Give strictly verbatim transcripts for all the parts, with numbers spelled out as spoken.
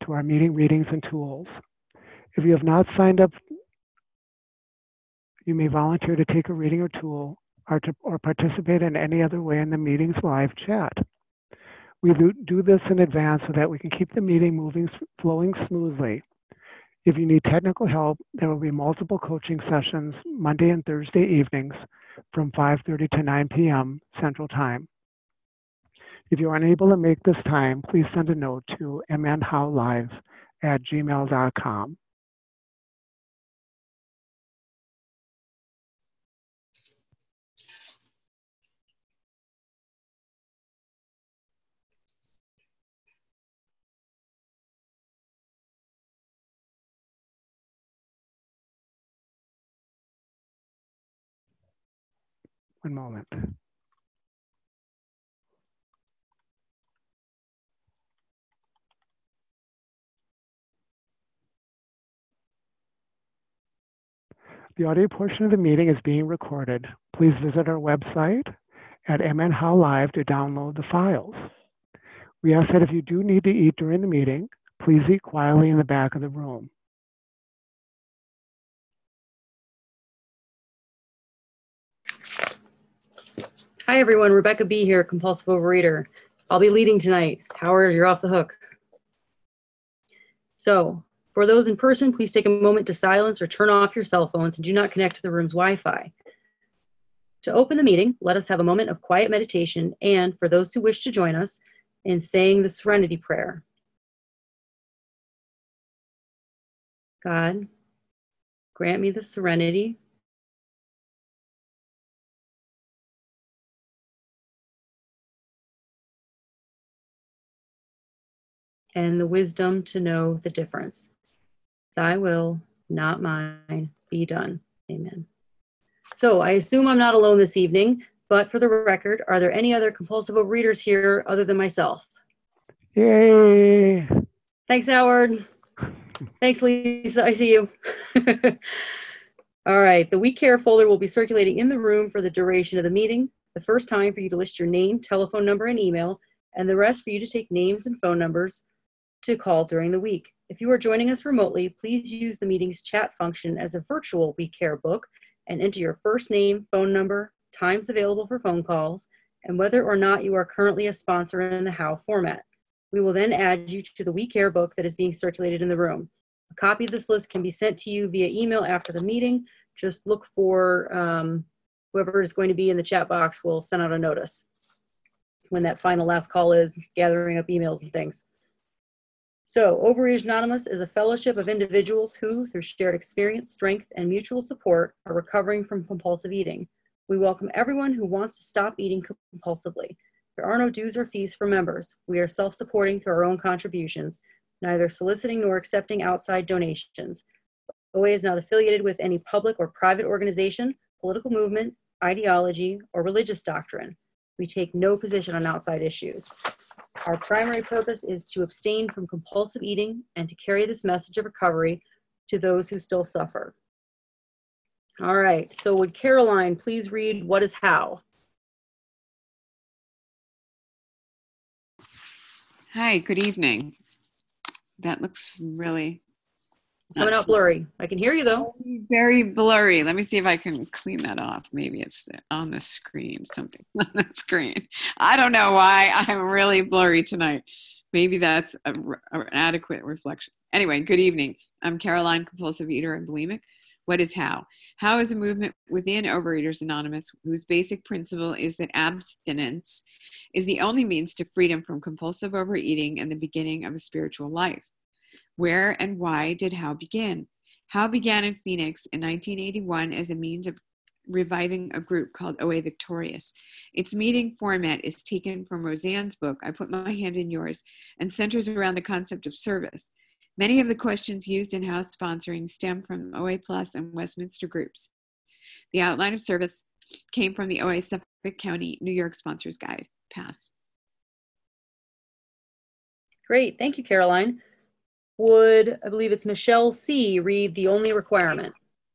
to our meeting readings and tools. If you have not signed up, you may volunteer to take a reading or tool or, to, or participate in any other way in the meeting's live chat. We do this in advance so that we can keep the meeting moving, flowing smoothly. If you need technical help, there will be multiple coaching sessions Monday and Thursday evenings from five thirty to nine p m Central Time. If you are unable to make this time, please send a note to m n how live at gmail dot com. One moment. The audio portion of the meeting is being recorded. Please visit our website at m n how live to download the files. We ask that if you do need to eat during the meeting, please eat quietly in the back of the room. Hi everyone, Rebecca B. here, compulsive overeater. I'll be leading tonight. Howard, you're off the hook. So, for those in person, please take a moment to silence or turn off your cell phones and do not connect to the room's Wi-Fi. To open the meeting, let us have a moment of quiet meditation, and for those who wish to join us, in saying the Serenity Prayer. God, grant me the serenity and the wisdom to know the difference. Thy will, not mine, be done. Amen. So I assume I'm not alone this evening, but for the record, are there any other compulsive overeaters here other than myself? Yay! Thanks, Howard. Thanks, Lisa. I see you. All right. The We Care folder will be circulating in the room for the duration of the meeting. The first time for you to list your name, telephone number, and email, and the rest for you to take names and phone numbers to call during the week. If you are joining us remotely, please use the meeting's chat function as a virtual We Care book and enter your first name, phone number, times available for phone calls, and whether or not you are currently a sponsor in the How format. We will then add you to the We Care book that is being circulated in the room. A copy of this list can be sent to you via email after the meeting. Just look for um, whoever is going to be in the chat box will send out a notice when that final last call is, gathering up emails and things. So, Overeaters Anonymous is a fellowship of individuals who, through shared experience, strength, and mutual support, are recovering from compulsive eating. We welcome everyone who wants to stop eating compulsively. There are no dues or fees for members. We are self-supporting through our own contributions, neither soliciting nor accepting outside donations. O A is not affiliated with any public or private organization, political movement, ideology, or religious doctrine. We take no position on outside issues. Our primary purpose is to abstain from compulsive eating and to carry this message of recovery to those who still suffer. All right, so would Caroline please read What is How? Hi, good evening. That looks really... Coming out blurry. I can hear you though. Very blurry. Let me see if I can clean that off. Maybe it's on the screen, something on the screen. I don't know why I'm really blurry tonight. Maybe that's a, a, an adequate reflection. Anyway, good evening. I'm Caroline, compulsive eater and bulimic. What is How? How is a movement within Overeaters Anonymous whose basic principle is that abstinence is the only means to freedom from compulsive overeating and the beginning of a spiritual life. Where and why did How begin? How began in Phoenix in nineteen eighty-one as a means of reviving a group called O A Victorious. Its meeting format is taken from Roseanne's book, I Put My Hand in Yours, and centers around the concept of service. Many of the questions used in How sponsoring stem from O A Plus and Westminster groups. The outline of service came from the O A Suffolk County, New York Sponsors Guide. Pass. Great, thank you, Caroline. Would, I believe it's Michelle C., read The Only Requirement?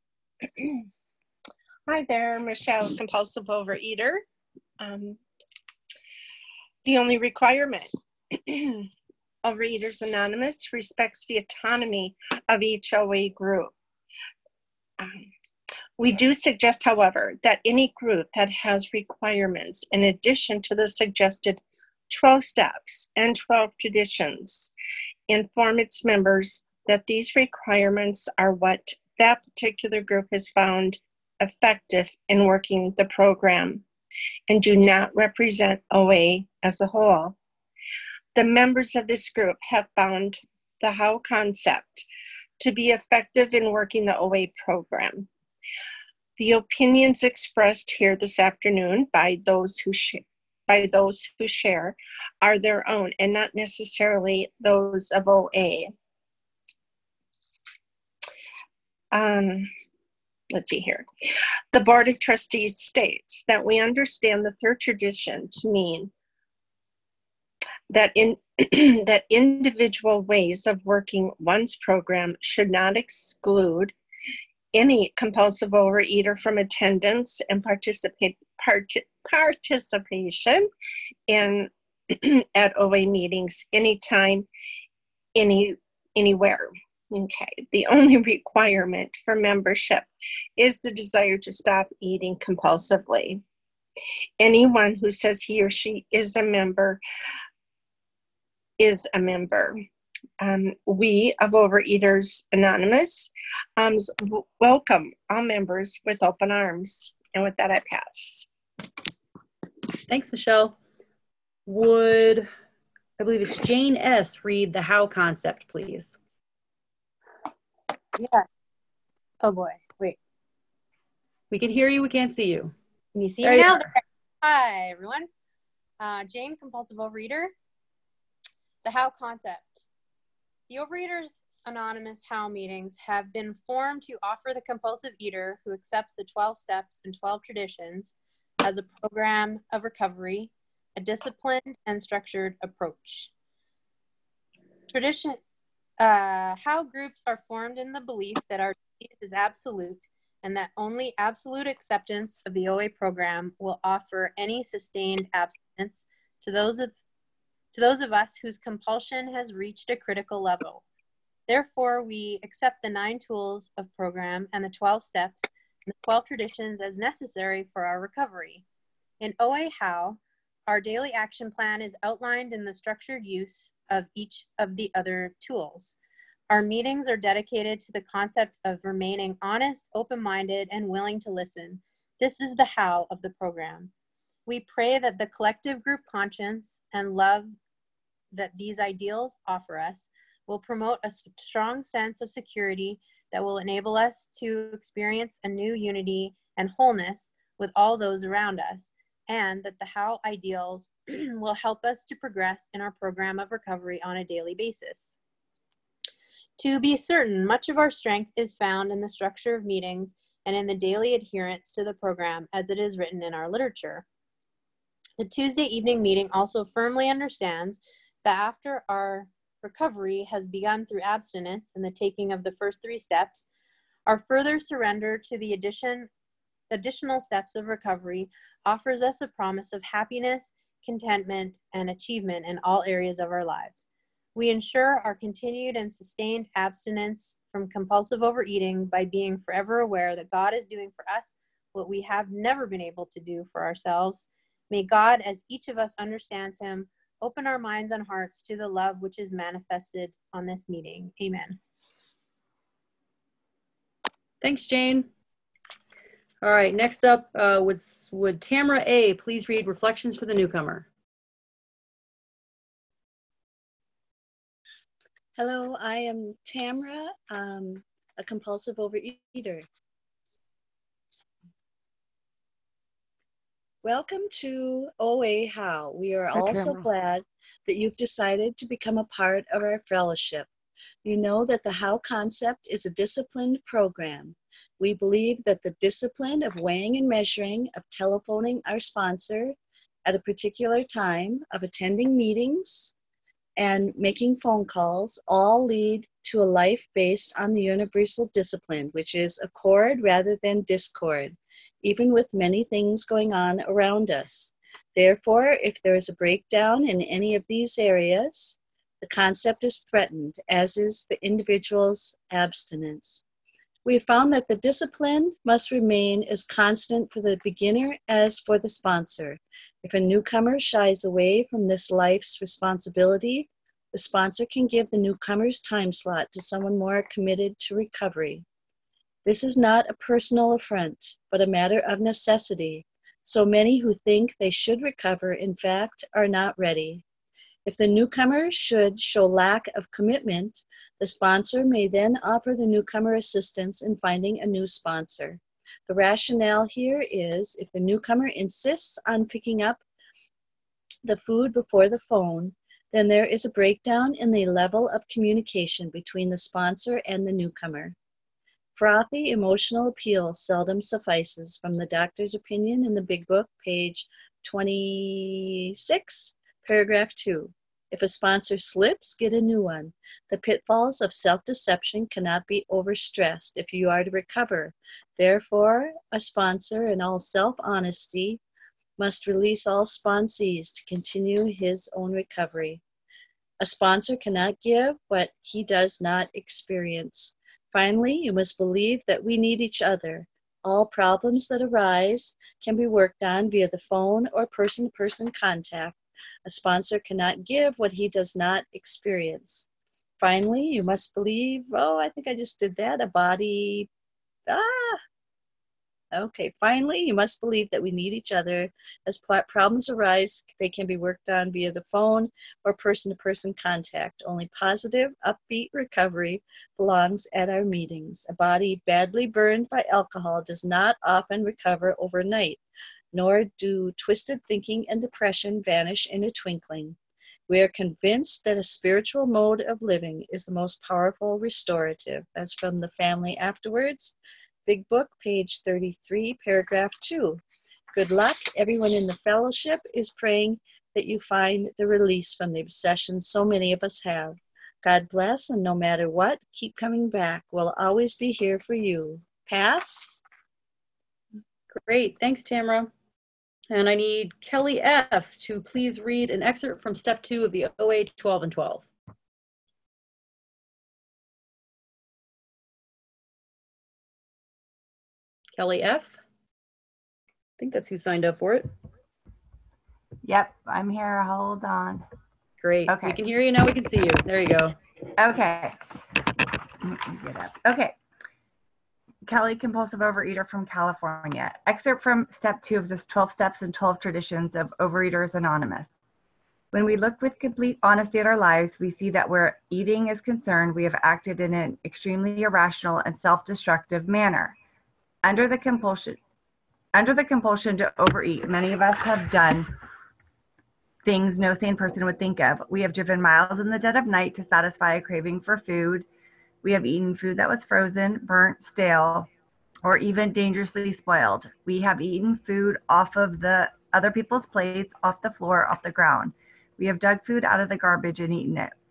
Hi there, Michelle, compulsive overeater. Um, the only requirement. Overeaters Anonymous respects the autonomy of each O A group. Um, we do suggest, however, that any group that has requirements in addition to the suggested twelve steps and twelve traditions inform its members that these requirements are what that particular group has found effective in working the program and do not represent O A as a whole. The members of this group have found the how concept to be effective in working the O A program. The opinions expressed here this afternoon by those who share by those who share are their own and not necessarily those of O A. Um, let's see here. The Board of Trustees states that we understand the third tradition to mean that in that individual ways of working one's program should not exclude any compulsive overeater from attendance and participate part, participation in at O A meetings anytime, any anywhere. Okay. The only requirement for membership is the desire to stop eating compulsively. Anyone who says he or she is a member is a member. Um, we of Overeaters Anonymous um, w- welcome all members with open arms. And with that, I pass. Thanks, Michelle. Would, I believe it's Jane S., read the how concept, please? Yeah. Oh boy. Wait. We can hear you. We can't see you. Can you see There me you now? are. Hi, everyone. Uh, Jane, compulsive overeater. The how concept. The Overeaters Anonymous how meetings have been formed to offer the compulsive eater who accepts the twelve steps and twelve traditions as a program of recovery, a disciplined and structured approach. Tradition, uh, how groups are formed in the belief that our disease is absolute and that only absolute acceptance of the O A program will offer any sustained abstinence to those of to those of us whose compulsion has reached a critical level. Therefore, we accept the nine tools of program and the twelve steps and the twelve traditions as necessary for our recovery. In O A How, our daily action plan is outlined in the structured use of each of the other tools. Our meetings are dedicated to the concept of remaining honest, open-minded, and willing to listen. This is the how of the program. We pray that the collective group conscience and love that these ideals offer us will promote a strong sense of security that will enable us to experience a new unity and wholeness with all those around us, and that the how ideals will help us to progress in our program of recovery on a daily basis. To be certain, much of our strength is found in the structure of meetings and in the daily adherence to the program as it is written in our literature. The Tuesday evening meeting also firmly understands that after our recovery has begun through abstinence and the taking of the first three steps, our further surrender to the addition, additional steps of recovery offers us a promise of happiness, contentment, and achievement in all areas of our lives. We ensure our continued and sustained abstinence from compulsive overeating by being forever aware that God is doing for us what we have never been able to do for ourselves. May God, as each of us understands him, open our minds and hearts to the love which is manifested on this meeting. Amen. Thanks, Jane. All right, next up, uh, would, would Tamara A. please read Reflections for the Newcomer? Hello, I am Tamara, um, a compulsive overeater. Welcome to O A How. We are Hi, all so Tamara. glad that you've decided to become a part of our fellowship. You know that the How concept is a disciplined program. We believe that the discipline of weighing and measuring, of telephoning our sponsor at a particular time, of attending meetings, and making phone calls all lead to a life based on the universal discipline, which is accord rather than discord, even with many things going on around us. Therefore, if there is a breakdown in any of these areas, The concept is threatened, as is the individual's abstinence. We have found that the discipline must remain as constant for the beginner as for the sponsor. If a newcomer shies away from this life's responsibility, the sponsor can give the newcomer's time slot to someone more committed to recovery. This is not a personal affront, but a matter of necessity. So many who think they should recover, in fact, are not ready. If the newcomer should show lack of commitment, the sponsor may then offer the newcomer assistance in finding a new sponsor. The rationale here is if the newcomer insists on picking up the food before the phone, then there is a breakdown in the level of communication between the sponsor and the newcomer. Frothy emotional appeal seldom suffices, from the doctor's opinion in the Big Book, page twenty-six, paragraph two. If a sponsor slips, get a new one. The pitfalls of self-deception cannot be overstressed if you are to recover. Therefore, a sponsor, in all self-honesty, must release all sponsees to continue his own recovery. A sponsor cannot give what he does not experience. Finally, you must believe that we need each other. All problems that arise can be worked on via the phone or person-to-person contact. A sponsor cannot give what he does not experience. Finally, you must believe, oh, I think I just did that, a body, ah, okay. Finally, you must believe that we need each other. As problems arise, they can be worked on via the phone or person-to-person contact. Only positive, upbeat recovery belongs at our meetings. A body badly burned by alcohol does not often recover overnight, nor do twisted thinking and depression vanish in a twinkling. We are convinced that a spiritual mode of living is the most powerful restorative. That's from the Family Afterwards, Big Book, page thirty-three, paragraph two. Good luck. Everyone in the fellowship is praying that you find the release from the obsession so many of us have. God bless, and no matter what, keep coming back. We'll always be here for you. Pass. Great. Thanks, Tamara. And I need Kelly F. to please read an excerpt from step two of the O A twelve and twelve. Kelly F. I think that's who signed up for it. Yep, I'm here. Hold on. Great. Okay. We can hear you now. We can see you. There you go. Okay. Let me get up. Okay. Kelly, compulsive overeater from California. Excerpt from step two of this twelve steps and twelve traditions of Overeaters Anonymous. When we look with complete honesty at our lives, we see that where eating is concerned, we have acted in an extremely irrational and self-destructive manner. Under the compulsion, under the compulsion to overeat, many of us have done things no sane person would think of. We have driven miles in the dead of night to satisfy a craving for food. We have eaten food that was frozen, burnt, stale, or even dangerously spoiled. We have eaten food off of the other people's plates, off the floor, off the ground. We have dug food out of the garbage and eaten it.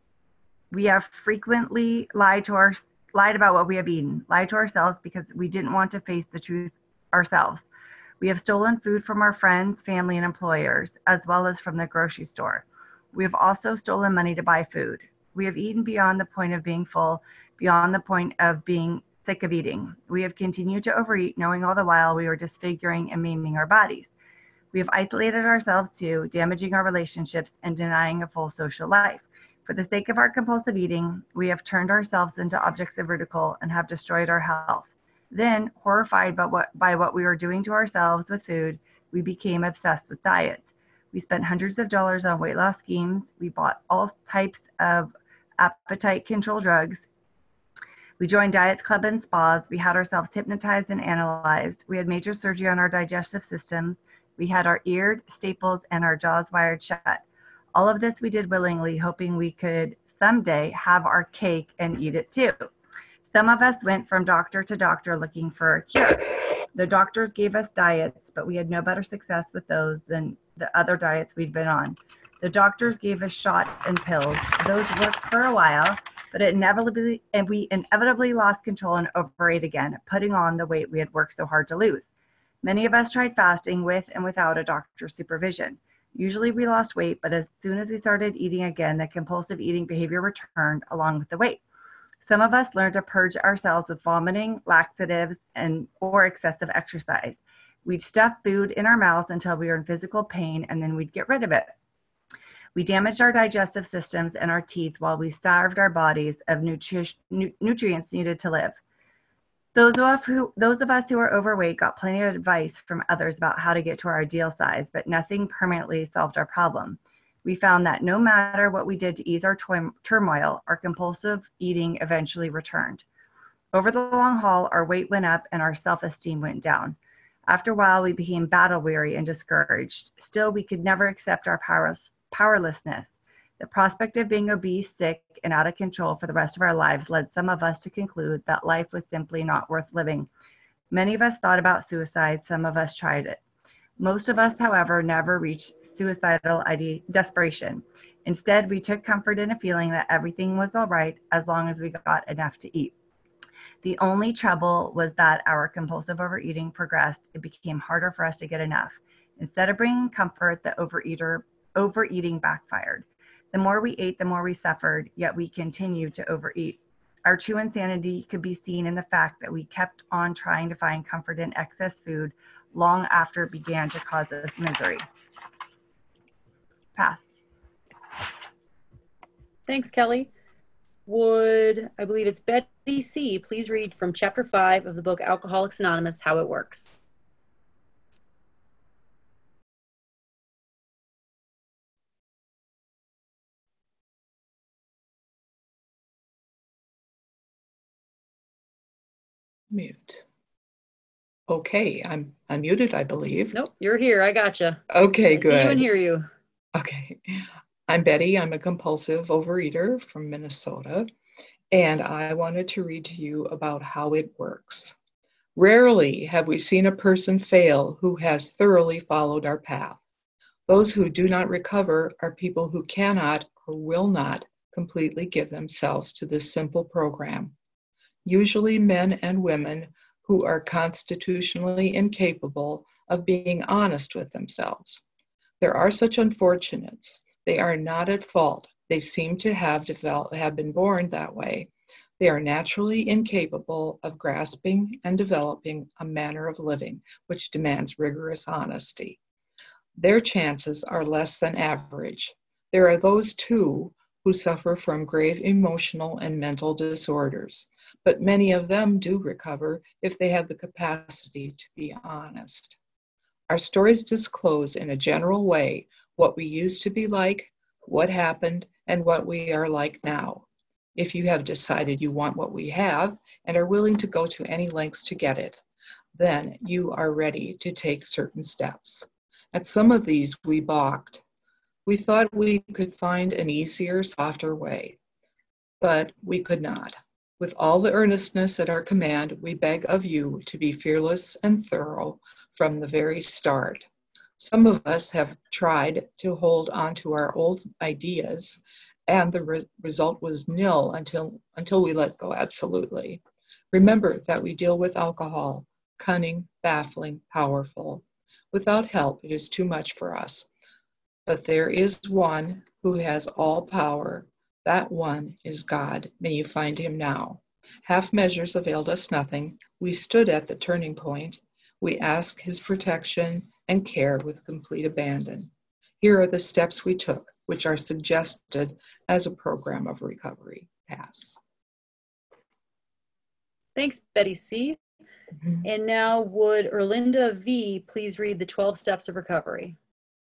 We have frequently lied to our lied about what we have eaten, lied to ourselves because we didn't want to face the truth ourselves. We have stolen food from our friends, family, and employers, as well as from the grocery store. We have also stolen money to buy food. We have eaten beyond the point of being full, beyond the point of being sick of eating. We have continued to overeat, knowing all the while we were disfiguring and maiming our bodies. We have isolated ourselves too, damaging our relationships and denying a full social life. For the sake of our compulsive eating, we have turned ourselves into objects of ridicule and have destroyed our health. Then, horrified by what, by what we were doing to ourselves with food, we became obsessed with diets. We spent hundreds of dollars on weight loss schemes. We bought all types of appetite control drugs. We joined diets, club, and spas. We had ourselves hypnotized and analyzed. We had major surgery on our digestive systems. We had our ears, staples, and our jaws wired shut. All of this we did willingly, hoping we could someday have our cake and eat it too. Some of us went from doctor to doctor looking for a cure. The doctors gave us diets, but we had no better success with those than the other diets we'd been on. The doctors gave us shots and pills. Those worked for a while, but it inevitably, and we inevitably lost control and overate again, putting on the weight we had worked so hard to lose. Many of us tried fasting with and without a doctor's supervision. Usually we lost weight, but as soon as we started eating again, the compulsive eating behavior returned along with the weight. Some of us learned to purge ourselves with vomiting, laxatives, and or excessive exercise. We'd stuff food in our mouths until we were in physical pain, and then we'd get rid of it. We damaged our digestive systems and our teeth while we starved our bodies of nutri- nu- nutrients needed to live. Those of, us who, those of us who are overweight got plenty of advice from others about how to get to our ideal size, but nothing permanently solved our problem. We found that no matter what we did to ease our to- turmoil, our compulsive eating eventually returned. Over the long haul, our weight went up and our self-esteem went down. After a while, we became battle weary and discouraged. Still, we could never accept our powerless, powerlessness. The prospect of being obese, sick, and out of control for the rest of our lives led some of us to conclude that life was simply not worth living. Many of us thought about suicide, some of us tried it. Most of us, however, never reached suicidal ide- desperation. Instead, we took comfort in a feeling that everything was all right as long as we got enough to eat. The only trouble was that our compulsive overeating progressed. It became harder for us to get enough. Instead of bringing comfort, the overeater, overeating backfired. The more we ate, the more we suffered, yet we continued to overeat. Our true insanity could be seen in the fact that we kept on trying to find comfort in excess food long after it began to cause us misery. Pass. Thanks, Kelly. Would, I believe it's Betty C., please read from chapter five of the book Alcoholics Anonymous, How It Works. Mute. Okay, I'm unmuted, I believe. Nope, you're here. I gotcha. Okay, I good. see you and hear you. Okay. I'm Betty. I'm a compulsive overeater from Minnesota, and I wanted to read to you about how it works. Rarely have we seen a person fail who has thoroughly followed our path. Those who do not recover are people who cannot or will not completely give themselves to this simple program. Usually men and women who are constitutionally incapable of being honest with themselves. There are such unfortunates. They are not at fault. They seem to have developed, have been born that way. They are naturally incapable of grasping and developing a manner of living which demands rigorous honesty. Their chances are less than average. There are those, too, who suffer from grave emotional and mental disorders, but many of them do recover if they have the capacity to be honest. Our stories disclose in a general way what we used to be like, what happened, and what we are like now. If you have decided you want what we have and are willing to go to any lengths to get it, then you are ready to take certain steps. At some of these, we balked. We thought we could find an easier, softer way, but we could not. With all the earnestness at our command, we beg of you to be fearless and thorough from the very start. Some of us have tried to hold on to our old ideas, and the re- result was nil until, until we let go absolutely. Remember that we deal with alcohol, cunning, baffling, powerful. Without help, it is too much for us. But there is one who has all power. That one is God. May you find him now. Half measures availed us nothing. We stood at the turning point. We asked his protection and care with complete abandon. Here are the steps we took, which are suggested as a program of recovery. Pass. Thanks, Betty C. Mm-hmm. And now would Erlinda V. please read the twelve steps of recovery?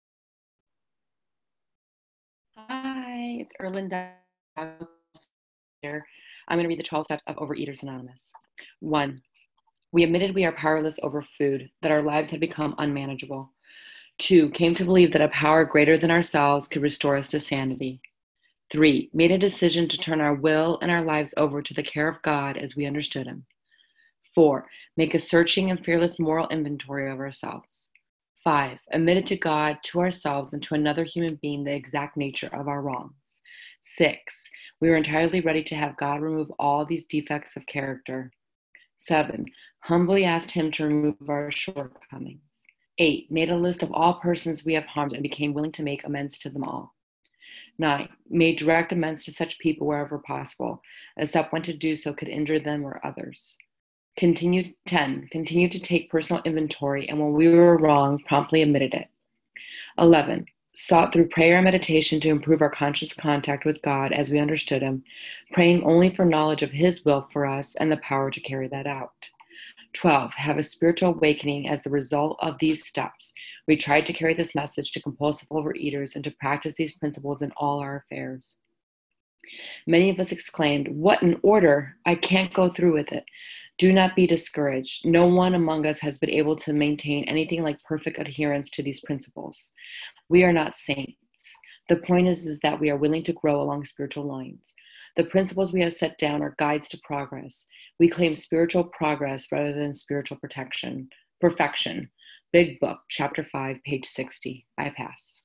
Hi, it's Erlinda here. I'm going to read the twelve steps of Overeaters Anonymous. One, we admitted we are powerless over food, that our lives had become unmanageable. Two, came to believe that a power greater than ourselves could restore us to sanity. Three, made a decision to turn our will and our lives over to the care of God as we understood him. Four, make a searching and fearless moral inventory of ourselves. Five, admitted to God, to ourselves, and to another human being the exact nature of our wrongs. Six, we were entirely ready to have God remove all these defects of character. Seven, humbly asked him to remove our shortcomings. Eight, made a list of all persons we have harmed and became willing to make amends to them all. Nine, made direct amends to such people wherever possible, except when to do so could injure them or others. Continued, ten, continued to take personal inventory, and when we were wrong, promptly admitted it. eleven, sought through prayer and meditation to improve our conscious contact with God as we understood Him, praying only for knowledge of His will for us and the power to carry that out. twelve, have a spiritual awakening as the result of these steps. We tried to carry this message to compulsive overeaters and to practice these principles in all our affairs. Many of us exclaimed, "What an order! I can't go through with it." Do not be discouraged. No one among us has been able to maintain anything like perfect adherence to these principles. We are not saints. The point is, is that we are willing to grow along spiritual lines. The principles we have set down are guides to progress. We claim spiritual progress rather than spiritual protection, perfection. Big Book, Chapter five, page sixty. I pass.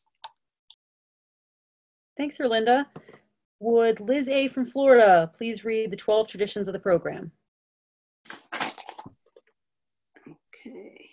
Thanks, Erlinda. Would Liz A. from Florida please read the twelve traditions of the program? Okay.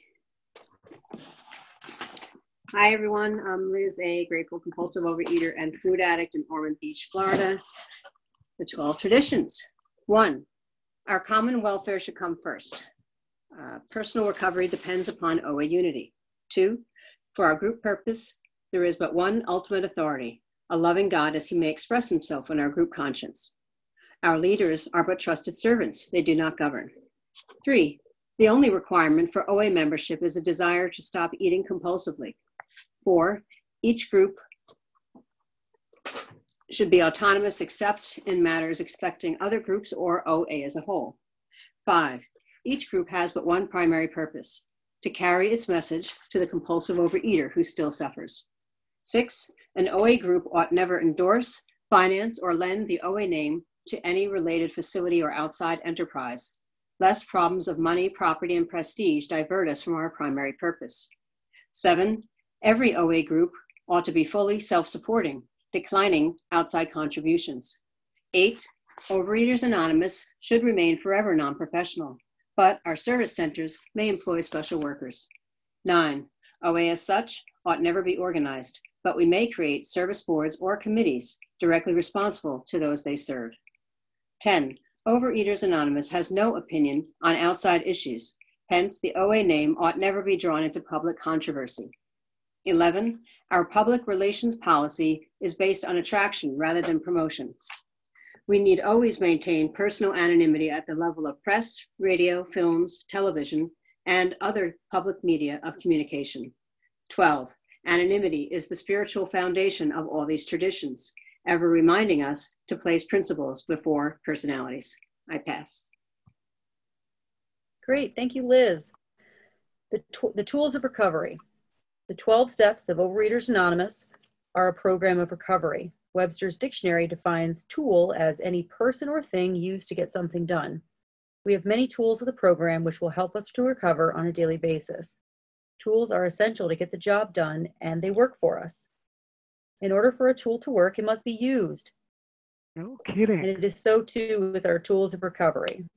Hi, everyone. I'm Liz A., grateful compulsive overeater and food addict in Ormond Beach, Florida. The twelve traditions. One, our common welfare should come first. Uh, personal recovery depends upon O A unity. Two, for our group purpose, there is but one ultimate authority, a loving God as He may express Himself in our group conscience. Our leaders are but trusted servants. They do not govern. Three, the only requirement for O A membership is a desire to stop eating compulsively. Four, each group should be autonomous except in matters affecting other groups or O A as a whole. Five, each group has but one primary purpose, to carry its message to the compulsive overeater who still suffers. Six, an O A group ought never endorse, finance, or lend the O A name to any related facility or outside enterprise, lest problems of money, property, and prestige divert us from our primary purpose. Seven, every O A group ought to be fully self-supporting, declining outside contributions. Eight, Overeaters Anonymous should remain forever non-professional, but our service centers may employ special workers. Nine, O A as such ought never be organized, but we may create service boards or committees directly responsible to those they serve. Ten, Overeaters Anonymous has no opinion on outside issues, hence the O A name ought never be drawn into public controversy. Eleven, our public relations policy is based on attraction rather than promotion. We need always maintain personal anonymity at the level of press, radio, films, television, and other public media of communication. Twelve, anonymity is the spiritual foundation of all these traditions, ever reminding us to place principles before personalities. I pass. Great, thank you, Liz. The, the tools of recovery. The twelve steps of Overeaters Anonymous are a program of recovery. Webster's Dictionary defines tool as any person or thing used to get something done. We have many tools of the program which will help us to recover on a daily basis. Tools are essential to get the job done, and they work for us. In order for a tool to work, it must be used. No kidding. And it is so too with our tools of recovery.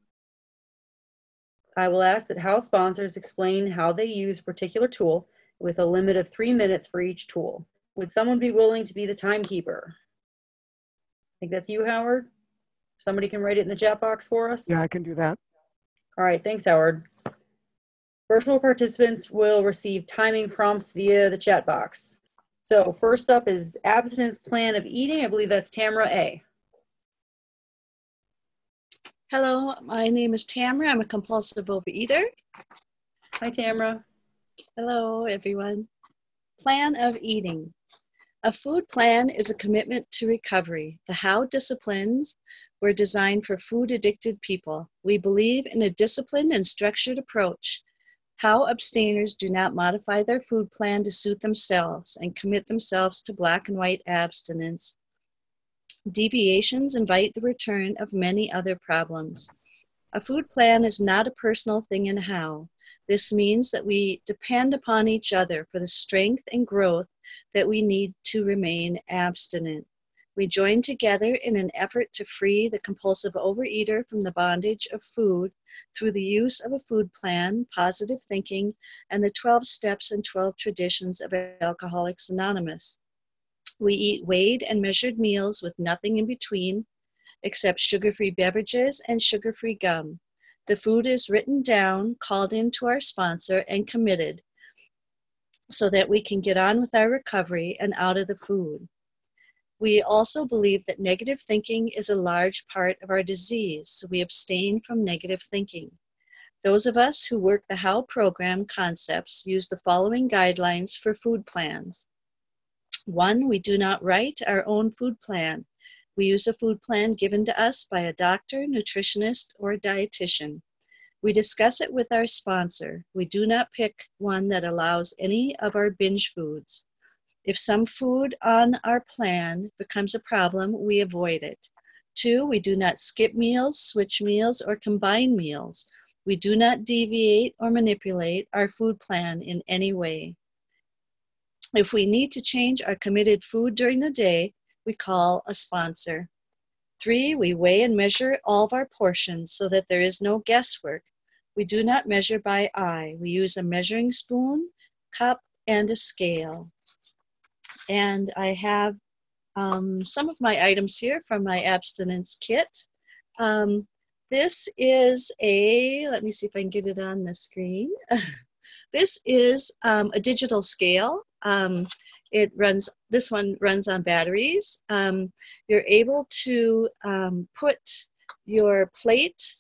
I will ask that House sponsors explain how they use a particular tool with a limit of three minutes for each tool. Would someone be willing to be the timekeeper? I think that's you, Howard. Somebody can write it in the chat box for us? Yeah, I can do that. All right, thanks, Howard. Virtual participants will receive timing prompts via the chat box. So first up is abstinence plan of eating. I believe that's Tamara A. Hello, my name is Tamara. I'm a compulsive overeater. Hi, Tamara. Hello, everyone. Plan of eating. A food plan is a commitment to recovery. The How disciplines were designed for food-addicted people. We believe in a disciplined and structured approach. How abstainers do not modify their food plan to suit themselves and commit themselves to black and white abstinence. Deviations invite the return of many other problems. A food plan is not a personal thing in How. This means that we depend upon each other for the strength and growth that we need to remain abstinent. We join together in an effort to free the compulsive overeater from the bondage of food through the use of a food plan, positive thinking, and the twelve steps and twelve traditions of Alcoholics Anonymous. We eat weighed and measured meals with nothing in between except sugar-free beverages and sugar-free gum. The food is written down, called in to our sponsor, and committed so that we can get on with our recovery and out of the food. We also believe that negative thinking is a large part of our disease, so we abstain from negative thinking. Those of us who work the How program concepts use the following guidelines for food plans. One, we do not write our own food plan. We use a food plan given to us by a doctor, nutritionist, or a dietitian. We discuss it with our sponsor. We do not pick one that allows any of our binge foods. If some food on our plan becomes a problem, we avoid it. Two, we do not skip meals, switch meals, or combine meals. We do not deviate or manipulate our food plan in any way. If we need to change our committed food during the day, we call a sponsor. Three, we weigh and measure all of our portions so that there is no guesswork. We do not measure by eye. We use a measuring spoon, cup, and a scale. And I have um, some of my items here from my abstinence kit. Um, this is a, let me see if I can get it on the screen. This is um, a digital scale. Um, it runs, this one runs on batteries. Um, you're able to um, put your plate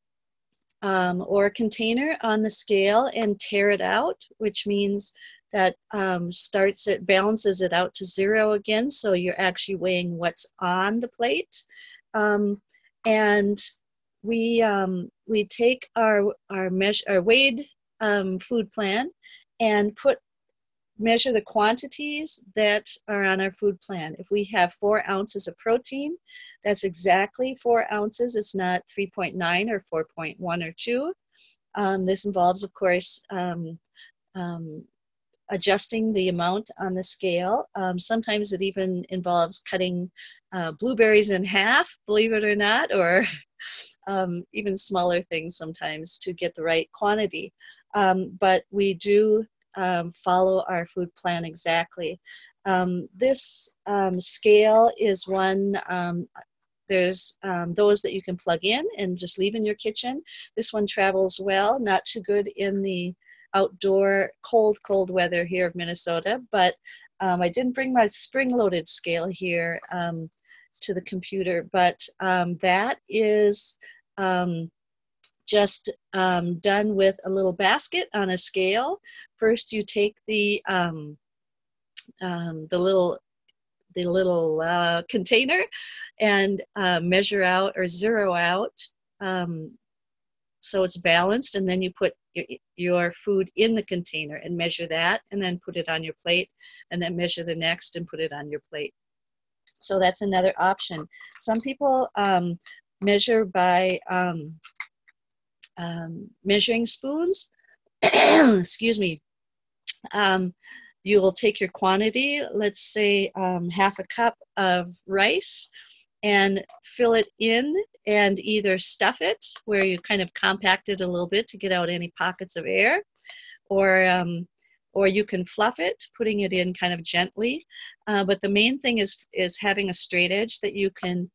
um, or container on the scale and tear it out, which means that um, starts it, balances it out to zero again, so you're actually weighing what's on the plate. Um, and we um, we take our our measure our weighed um, food plan and put measure the quantities that are on our food plan. If we have four ounces of protein, that's exactly four ounces. It's not three point nine or four point one or two. Um, this involves, of course, um, um, adjusting the amount on the scale. Um, sometimes it even involves cutting uh, blueberries in half, believe it or not, or um, even smaller things sometimes to get the right quantity. Um, but we do um, follow our food plan exactly. Um, this um, scale is one, um, there's um, those that you can plug in and just leave in your kitchen. This one travels well, not too good in the outdoor cold, cold weather here of Minnesota, but um, I didn't bring my spring-loaded scale here um, to the computer, but um, that is um, just um, done with a little basket on a scale. First, you take the um, um, the little the little uh, container and uh, measure out or zero out um, so it's balanced, and then you put your, your food in the container and measure that, and then put it on your plate, and then measure the next and put it on your plate. So that's another option. Some people um, measure by um, um, measuring spoons. Excuse me. Um, you will take your quantity, let's say um, half a cup of rice, and fill it in and either stuff it where you kind of compact it a little bit to get out any pockets of air, or um, or you can fluff it, putting it in kind of gently. Uh, but the main thing is is having a straight edge that you can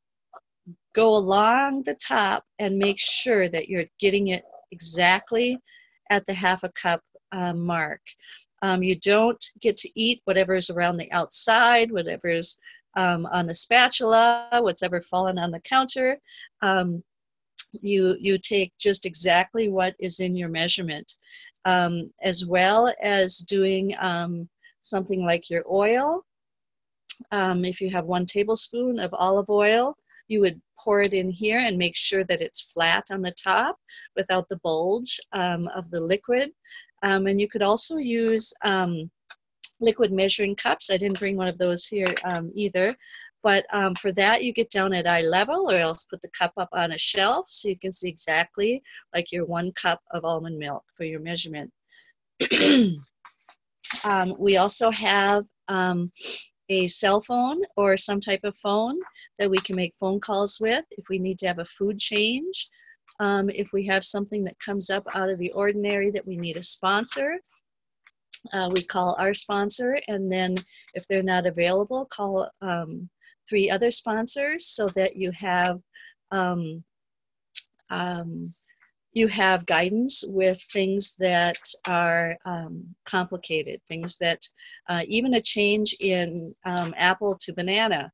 go along the top and make sure that you're getting it exactly at the half a cup uh, mark. Um, you don't get to eat whatever's around the outside, whatever's um, on the spatula, whatever fallen on the counter. Um, you, you take just exactly what is in your measurement, um, as well as doing um, something like your oil. Um, if you have one tablespoon of olive oil, you would pour it in here and make sure that it's flat on the top without the bulge um, of the liquid. Um, and you could also use um, liquid measuring cups. I didn't bring one of those here um, either. But um, for that, you get down at eye level, or else put the cup up on a shelf so you can see exactly like your one cup of almond milk for your measurement. um, we also have um, a cell phone or some type of phone that we can make phone calls with if we need to have a food change, um, if we have something that comes up out of the ordinary that we need a sponsor. Uh, we call our sponsor, and then if they're not available, call um, three other sponsors so that you have um, um, you have guidance with things that are um, complicated, things that uh, even a change in um, apple to banana,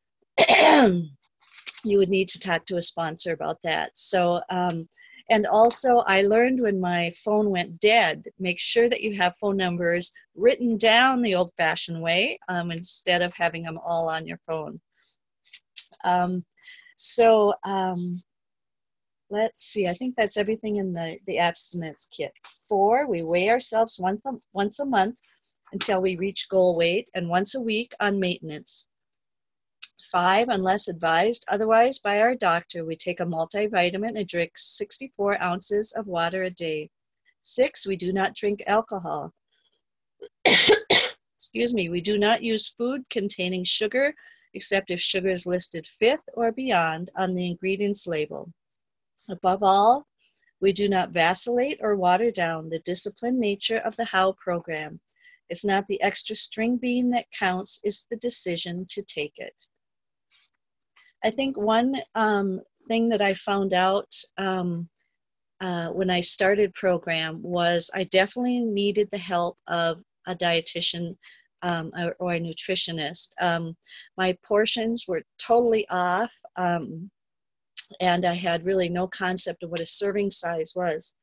you would need to talk to a sponsor about that. So, um, and also I learned when my phone went dead, make sure that you have phone numbers written down the old-fashioned way um, instead of having them all on your phone. Um, so, um, let's see, I think that's everything in the, the abstinence kit. Four, we weigh ourselves once a, once a month until we reach goal weight, and once a week on maintenance. Five, unless advised otherwise by our doctor, we take a multivitamin and drink sixty-four ounces of water a day. Six, we do not drink alcohol. Excuse me, we do not use food containing sugar except if sugar is listed fifth or beyond on the ingredients label. Above all, we do not vacillate or water down the disciplined nature of the How program. It's not the extra string bean that counts, it's the decision to take it. I think one um, thing that I found out um, uh, when I started program was I definitely needed the help of a dietitian um, or, or a nutritionist. Um, my portions were totally off. Um, and I had really no concept of what a serving size was.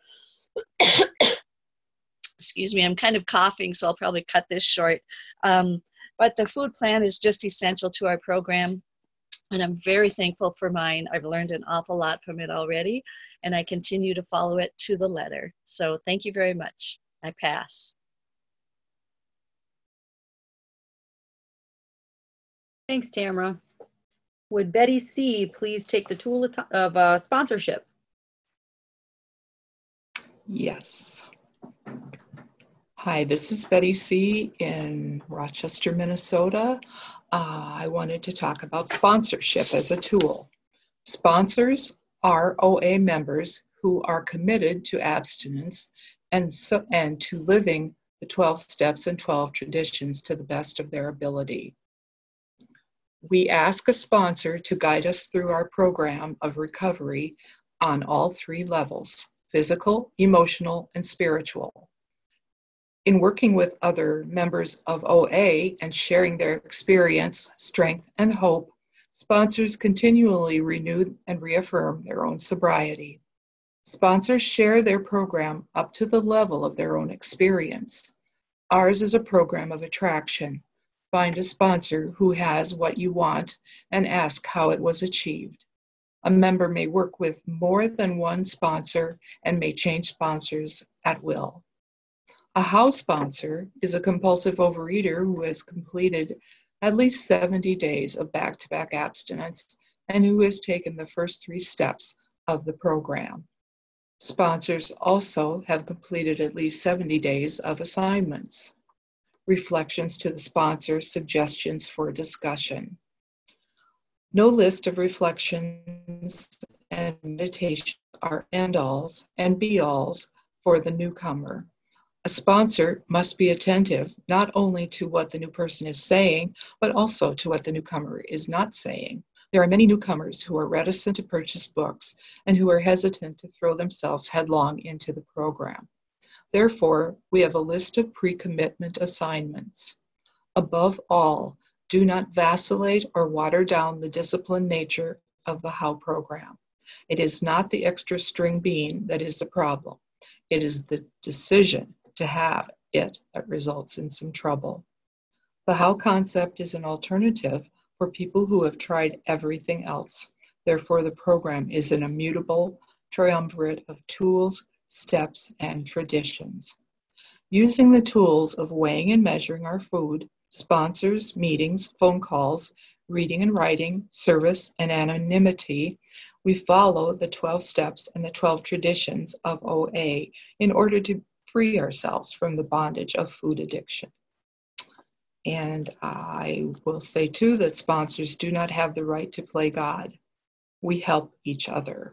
Excuse me, I'm kind of coughing, so I'll probably cut this short. Um, but the food plan is just essential to our program, and I'm very thankful for mine. I've learned an awful lot from it already, and I continue to follow it to the letter. So thank you very much. I pass. Thanks, Tamara. Would Betty C. please take the tool of, of uh, sponsorship? Yes. Hi, this is Betty C. in Rochester, Minnesota. Uh, I wanted to talk about sponsorship as a tool. Sponsors are O A members who are committed to abstinence and, so, and to living the twelve steps and twelve traditions to the best of their ability. We ask a sponsor to guide us through our program of recovery on all three levels: physical, emotional, and spiritual. In working with other members of O A and sharing their experience, strength, and hope, sponsors continually renew and reaffirm their own sobriety. Sponsors share their program up to the level of their own experience. Ours is a program of attraction. Find a sponsor who has what you want and ask how it was achieved. A member may work with more than one sponsor and may change sponsors at will. A How sponsor is a compulsive overeater who has completed at least seventy days of back-to-back abstinence and who has taken the first three steps of the program. Sponsors also have completed at least seventy days of assignments. Reflections to the sponsor, suggestions for discussion. No list of reflections and meditation are end-alls and be-alls for the newcomer. A sponsor must be attentive not only to what the new person is saying, but also to what the newcomer is not saying. There are many newcomers who are reticent to purchase books and who are hesitant to throw themselves headlong into the program. Therefore, we have a list of pre-commitment assignments. Above all, do not vacillate or water down the disciplined nature of the How program. It is not the extra string bean that is the problem. It is the decision to have it that results in some trouble. The How concept is an alternative for people who have tried everything else. Therefore, the program is an immutable triumvirate of tools, steps, and traditions. Using the tools of weighing and measuring our food, sponsors, meetings, phone calls, reading and writing, service, and anonymity, we follow the twelve steps and the twelve traditions of O A in order to free ourselves from the bondage of food addiction. And I will say too that sponsors do not have the right to play God. We help each other.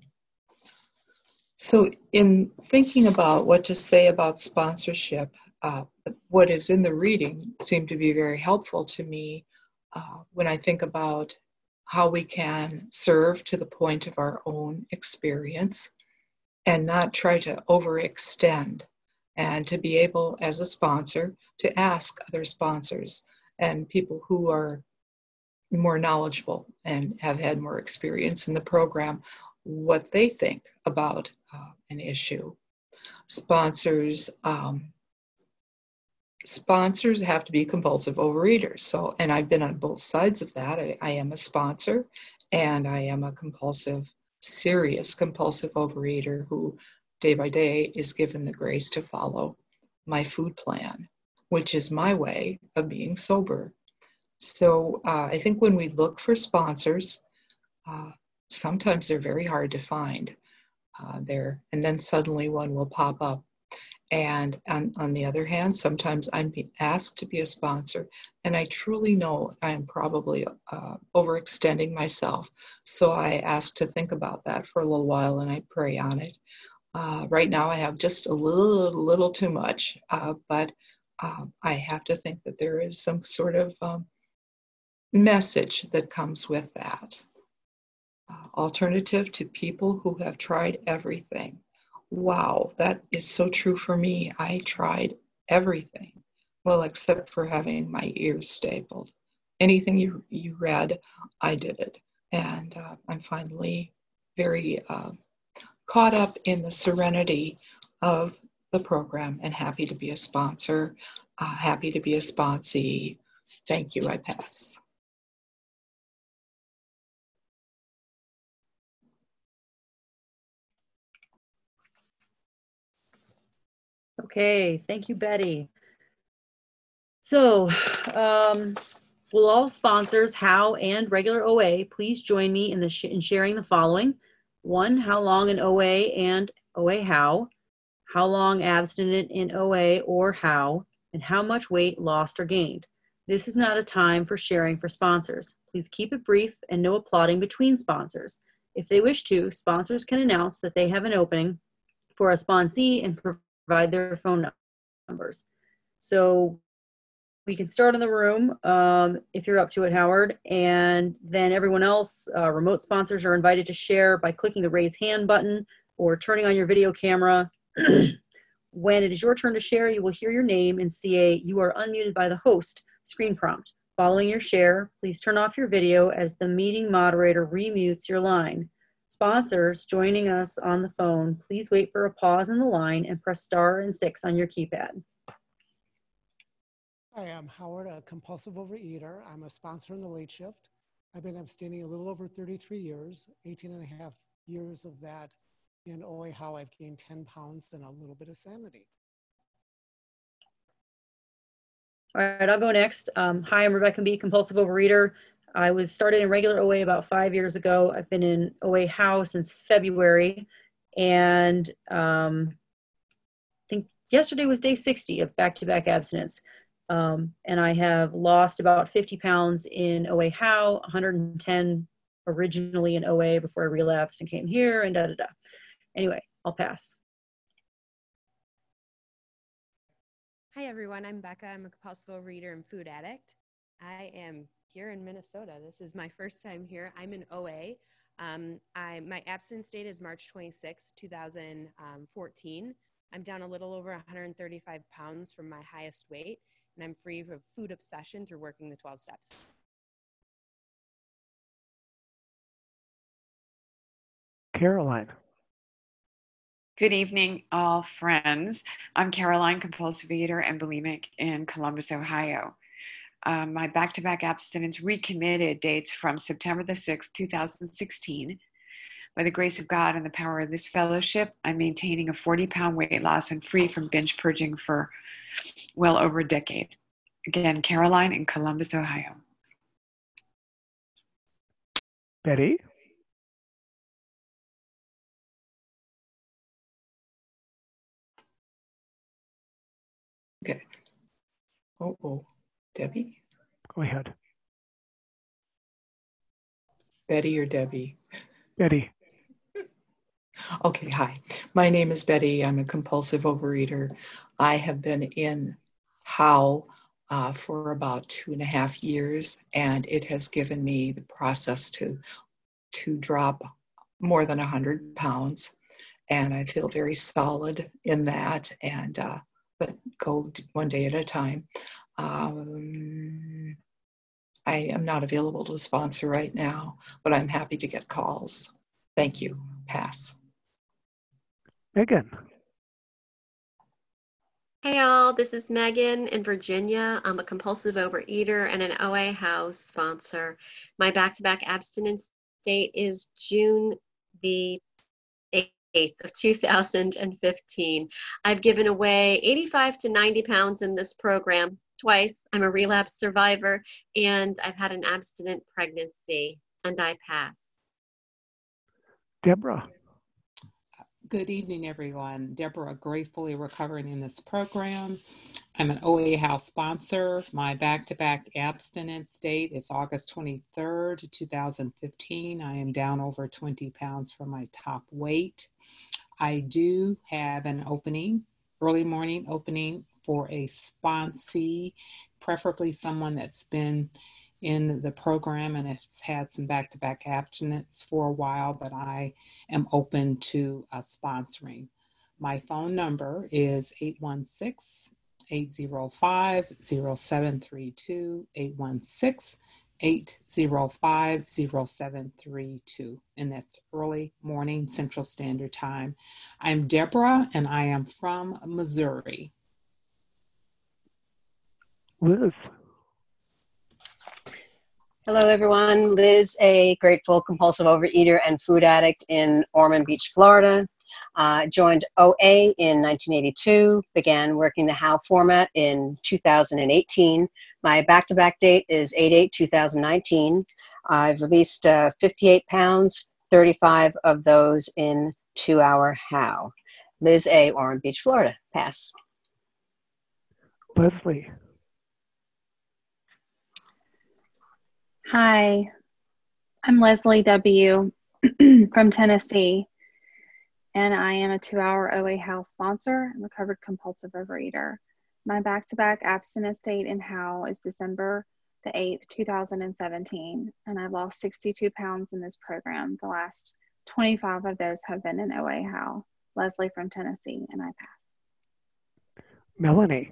So in thinking about what to say about sponsorship, uh, what is in the reading seemed to be very helpful to me uh, when I think about how we can serve to the point of our own experience and not try to overextend, and to be able, as a sponsor, to ask other sponsors and people who are more knowledgeable and have had more experience in the program what they think about uh, an issue. Sponsors, um, sponsors have to be compulsive overeaters. So, and I've been on both sides of that. I, I am a sponsor, and I am a compulsive, serious compulsive overeater who day by day is given the grace to follow my food plan, which is my way of being sober. So uh, I think when we look for sponsors, uh, sometimes they're very hard to find. Uh, there, and then suddenly one will pop up. And on, on the other hand, sometimes I'm being asked to be a sponsor, and I truly know I'm probably uh, overextending myself. So I ask to think about that for a little while, and I pray on it. Uh, right now, I have just a little, little too much, uh, but uh, I have to think that there is some sort of um, message that comes with that. Uh, alternative to people who have tried everything. Wow, that is so true for me. I tried everything, well, except for having my ears stapled. Anything you, you read, I did it. And uh, I'm finally very uh, caught up in the serenity of the program and happy to be a sponsor, uh, happy to be a sponsee. Thank you, I pass. Okay, thank you, Betty. So, um, will all sponsors, How and regular O A, please join me in, the sh in sharing the following. One, how long in O A and O A How, how long abstinent in O A or How, and how much weight lost or gained. This is not a time for sharing for sponsors. Please keep it brief and no applauding between sponsors. If they wish to, sponsors can announce that they have an opening for a sponsee and provide their phone numbers. So we can start in the room um, if you're up to it, Howard, and then everyone else, uh, remote sponsors are invited to share by clicking the raise hand button or turning on your video camera. When it is your turn to share, you will hear your name and see a "you are unmuted by the host" screen prompt. Following your share, please turn off your video as the meeting moderator remutes your line. Sponsors joining us on the phone, please wait for a pause in the line and press star and six on your keypad. Hi, I'm Howard, a compulsive overeater. I'm a sponsor in the late shift. I've been abstaining a little over thirty-three years, eighteen and a half years of that in O A How. I've gained ten pounds and a little bit of sanity. All right, I'll go next. Um, hi, I'm Rebecca B., compulsive overeater. I was started in regular O A about five years ago. I've been in O A How since February, and um, I think yesterday was day sixty of back-to-back abstinence. Um, and I have lost about fifty pounds in O A How, one hundred ten originally in O A before I relapsed and came here, and da da da. Anyway, I'll pass. Hi everyone, I'm Becca. I'm a compulsive overeater and food addict. I am here in Minnesota. This is my first time here. I'm in O A. Um, I, my abstinence date is March twenty-sixth, two thousand fourteen. I'm down a little over one hundred thirty-five pounds from my highest weight, and I'm free of food obsession through working the twelve steps. Caroline. Good evening, all friends. I'm Caroline, compulsive eater and bulimic in Columbus, Ohio. Um, my back-to-back abstinence recommitted dates from September the sixth, two thousand sixteen. By the grace of God and the power of this fellowship, I'm maintaining a forty pound weight loss and free from binge purging for well over a decade. Again, Caroline in Columbus, Ohio. Betty. Okay. Oh, oh. Debbie? Go ahead. Betty or Debbie? Betty. Okay, hi. My name is Betty. I'm a compulsive overeater. I have been in H O W uh, for about two and a half years, and it has given me the process to, to drop more than one hundred pounds. And I feel very solid in that, and uh, but go one day at a time. Um, I am not available to sponsor right now, but I'm happy to get calls. Thank you. Pass. Megan. Hey all, this is Megan in Virginia. I'm a compulsive overeater and an O A House sponsor. My back-to-back abstinence date is June the eighth of two thousand fifteen. I've given away eighty-five to ninety pounds in this program twice. I'm a relapse survivor and I've had an abstinent pregnancy, and I pass. Deborah. Good evening, everyone. Deborah, gratefully recovering in this program. I'm an O A House sponsor. My back-to-back abstinence date is August twenty-third, two thousand fifteen. I am down over twenty pounds from my top weight. I do have an opening, early morning opening for a sponsee, preferably someone that's been in the program and has had some back-to-back abstinence for a while, but I am open to uh, sponsoring. My phone number is eight one six, eight zero five, zero seven three two, eight one six, eight zero five, zero seven three two, and that's early morning Central Standard Time. I'm Deborah, and I am from Missouri. Liz. Hello, everyone. Liz, a grateful compulsive overeater and food addict in Ormond Beach, Florida. Uh, joined O A in nineteen eighty-two, began working the H O W format in two thousand eighteen. My back-to-back date is eight eight two thousand nineteen. I've released uh, fifty-eight pounds, thirty-five of those in two-hour H O W. Liz A., Ormond Beach, Florida. Pass. Leslie. Hi, I'm Leslie W. from Tennessee, and I am a two-hour O A House sponsor and recovered compulsive overeater. My back-to-back abstinence date in H O W is December the eighth, two thousand seventeen, and I've lost sixty-two pounds in this program. The last twenty-five of those have been in O A H O W. Leslie from Tennessee, and I pass. Melanie.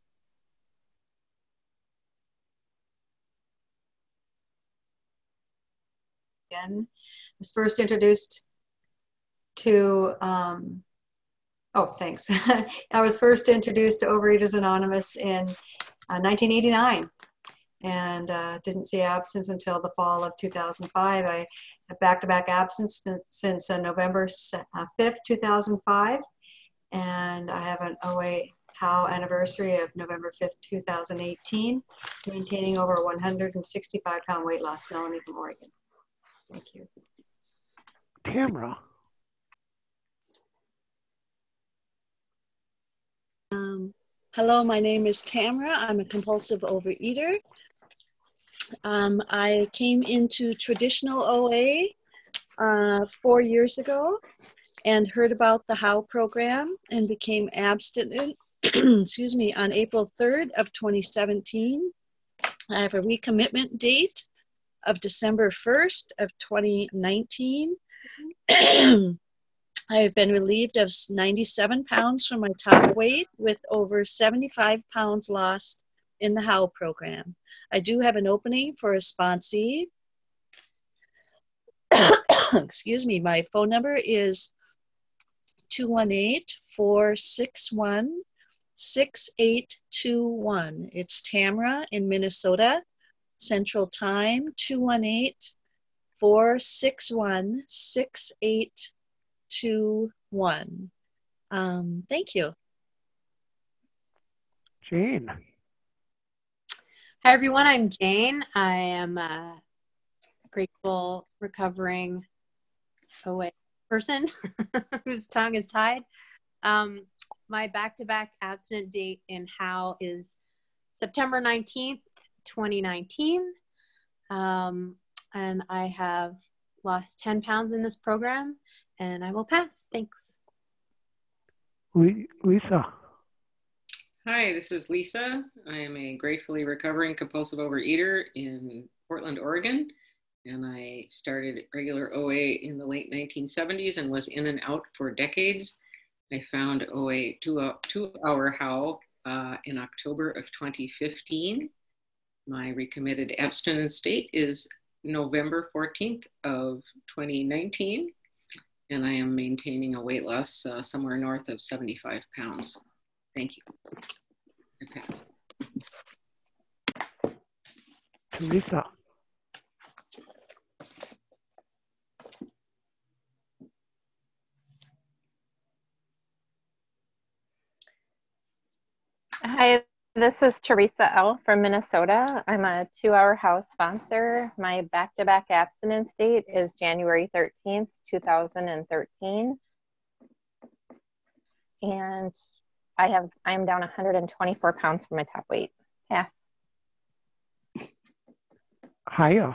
Again, was first introduced to, um, oh, thanks. I was first introduced to Overeaters Anonymous in uh, nineteen eighty-nine and uh, didn't see abstinence until the fall of two thousand five. I have back-to-back abstinence since, since uh, November fifth, two thousand five, and I have an O A H O W anniversary of November fifth, two thousand eighteen, maintaining over a one hundred sixty-five pound weight loss. Melanie from Oregon. Thank you. Tamara. Um, hello, my name is Tamara. I'm a compulsive overeater. Um, I came into traditional O A uh, four years ago and heard about the H O W program and became abstinent, excuse me, on April third of twenty seventeen. I have a recommitment date of December first of twenty nineteen. I have been relieved of ninety-seven pounds from my top weight with over seventy-five pounds lost in the H O W program. I do have an opening for a sponsee. Excuse me, my phone number is two one eight, four six one, six eight two one. It's Tamara in Minnesota. Central Time, two one eight, four six one, six eight two one. Um, thank you. Jane. Hi, everyone. I'm Jane. I am a grateful, recovering O A person whose tongue is tied. Um, my back-to-back abstinent date in H O W is September nineteenth, twenty nineteen. Um, and I have lost ten pounds in this program, and I will pass. Thanks. Lisa. Hi, this is Lisa. I am a gratefully recovering compulsive overeater in Portland, Oregon. And I started regular O A in the late nineteen seventies and was in and out for decades. I found O A two, two Hour How uh, in October of twenty fifteen. My recommitted abstinence date is November fourteenth of twenty nineteen. And I am maintaining a weight loss uh, somewhere north of seventy-five pounds. Thank you. I pass. Lisa. Hi, this is Teresa L. from Minnesota. I'm a two-hour house sponsor. My back-to-back abstinence date is January thirteenth, two thousand thirteen. And I have, I'm down one hundred twenty-four pounds from my top weight. Pass. Hiya.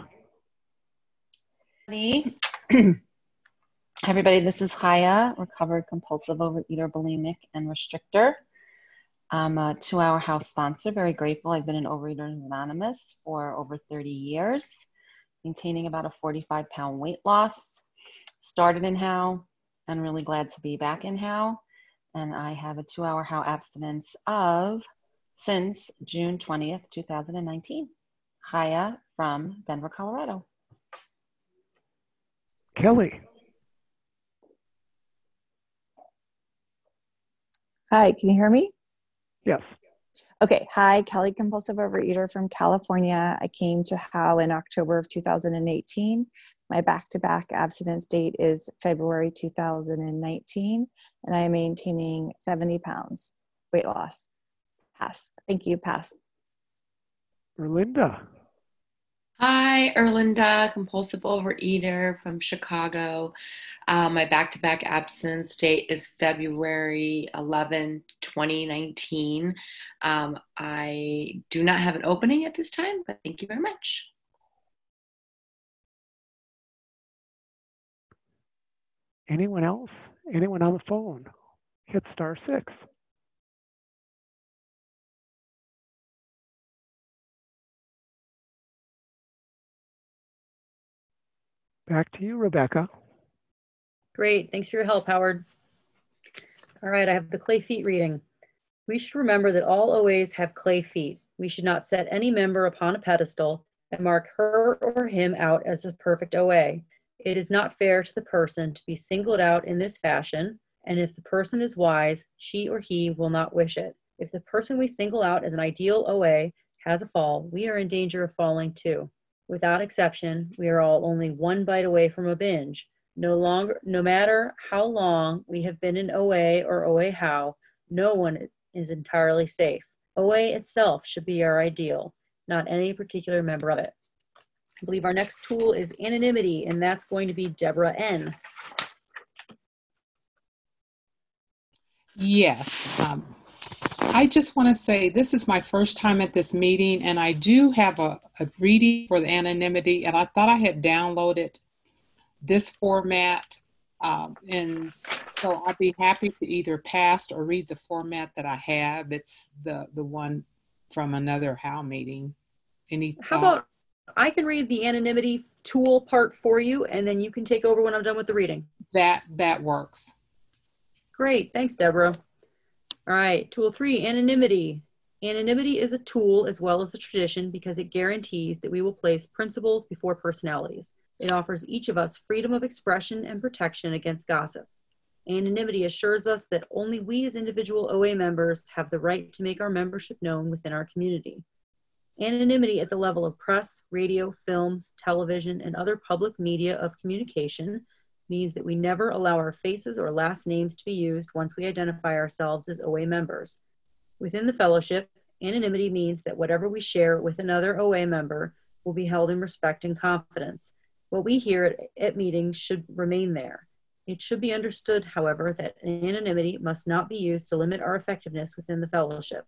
Hi, everybody. This is Haya, recovered compulsive overeater, bulimic, and restrictor. I'm a two-hour house sponsor. Very grateful. I've been an Overeaters Anonymous for over thirty years, maintaining about a forty-five pound weight loss. Started in How, and really glad to be back in How. And I have a two-hour How abstinence of since June twentieth, two thousand nineteen. Haya from Denver, Colorado. Kelly. Hi, can you hear me? Yes. Okay. Hi, Kelly, compulsive overeater from California. I came to How in October of two thousand eighteen. My back-to-back abstinence date is February two thousand nineteen, and I am maintaining seventy pounds weight loss. Pass. Thank you. Pass. Erlinda. Hi, Erlinda, compulsive overeater from Chicago. Uh, my back-to-back abstinence date is February eleventh, twenty nineteen. Um, I do not have an opening at this time, but thank you very much. Anyone else? Anyone on the phone? Hit star six. Back to you, Rebecca. Great. Thanks for your help, Howard. All right, I have the clay feet reading. We should remember that all O As have clay feet. We should not set any member upon a pedestal and mark her or him out as a perfect O A. It is not fair to the person to be singled out in this fashion, and if the person is wise, she or he will not wish it. If the person we single out as an ideal O A has a fall, we are in danger of falling too. Without exception, we are all only one bite away from a binge. No longer, no matter how long we have been in O A or O A How, no one is entirely safe. O A itself should be our ideal, not any particular member of it. I believe our next tool is anonymity, and that's going to be Deborah N. Yes. Um, I just want to say this is my first time at this meeting, and I do have a, a reading for the anonymity, and I thought I had downloaded this format, um, and so I'd be happy to either pass or read the format that I have. It's the, the one from another How meeting. Any How about I can read the anonymity tool part for you, and then you can take over when I'm done with the reading. That, that works. Great. Thanks, Deborah. All right, tool three, anonymity. Anonymity is a tool as well as a tradition because it guarantees that we will place principles before personalities. It offers each of us freedom of expression and protection against gossip. Anonymity assures us that only we as individual O A members have the right to make our membership known within our community. Anonymity at the level of press, radio, films, television, and other public media of communication means that we never allow our faces or last names to be used once we identify ourselves as O A members. Within the fellowship, anonymity means that whatever we share with another O A member will be held in respect and confidence. What we hear at, at meetings should remain there. It should be understood, however, that anonymity must not be used to limit our effectiveness within the fellowship.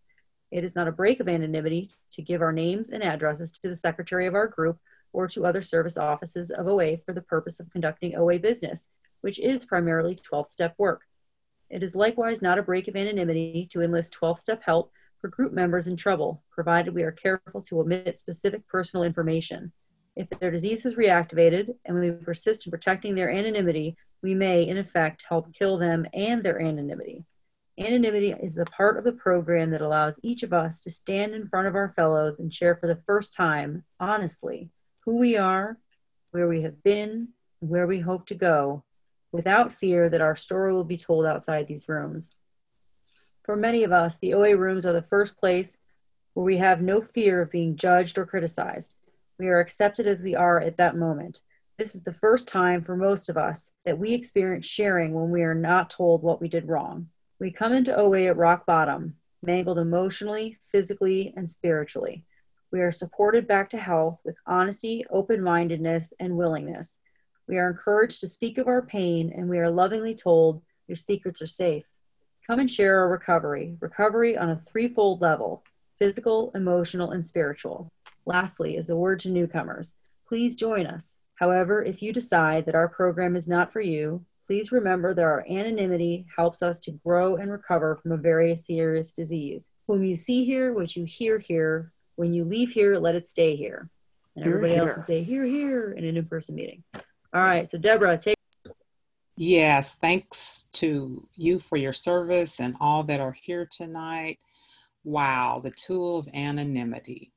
It is not a break of anonymity to give our names and addresses to the secretary of our group or to other service offices of O A for the purpose of conducting O A business, which is primarily twelve-step work. It is likewise not a break of anonymity to enlist twelve-step help for group members in trouble, provided we are careful to omit specific personal information. If their disease is reactivated and we persist in protecting their anonymity, we may, in effect, help kill them and their anonymity. Anonymity is the part of the program that allows each of us to stand in front of our fellows and share for the first time, honestly, who we are, where we have been, and where we hope to go, without fear that our story will be told outside these rooms. For many of us, the O A rooms are the first place where we have no fear of being judged or criticized. We are accepted as we are at that moment. This is the first time for most of us that we experience sharing when we are not told what we did wrong. We come into O A at rock bottom, mangled emotionally, physically, and spiritually. We are supported back to health with honesty, open-mindedness, and willingness. We are encouraged to speak of our pain, and we are lovingly told, your secrets are safe. Come and share our recovery, recovery on a threefold level, physical, emotional, and spiritual. Lastly, as a word to newcomers, please join us. However, if you decide that our program is not for you, please remember that our anonymity helps us to grow and recover from a very serious disease. Whom you see here, what you hear here, when you leave here, let it stay here. And Hear, everybody else hear. would say, here, here, in an in-person meeting. All right, so Deborah, take. Yes, thanks to you for your service and all that are here tonight. Wow, the tool of anonymity.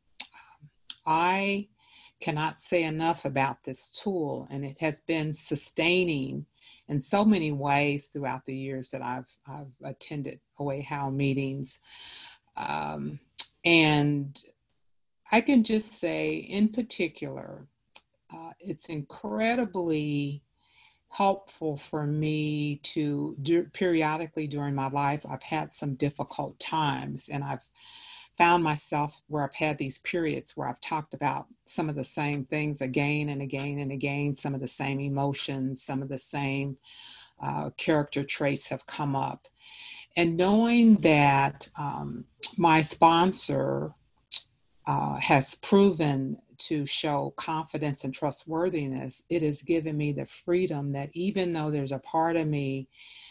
I cannot say enough about this tool, and it has been sustaining in so many ways throughout the years that I've, I've attended O A H O W meetings. Um, and I can just say in particular, uh, it's incredibly helpful for me to do periodically during my life. I've had some difficult times, and I've found myself where I've had these periods where I've talked about some of the same things again and again and again, some of the same emotions, some of the same uh, character traits have come up. And knowing that um, my sponsor uh, has proven to show confidence and trustworthiness, it has given me the freedom that even though there's a part of me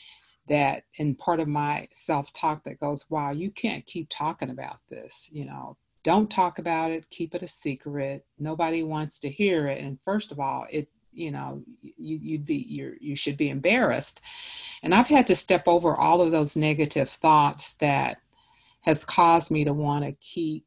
that, and part of my self-talk that goes, wow, you can't keep talking about this, you know, don't talk about it, keep it a secret, nobody wants to hear it. And first of all, it, you know, you, you'd be, you're, you should be embarrassed. And I've had to step over all of those negative thoughts that has caused me to want to keep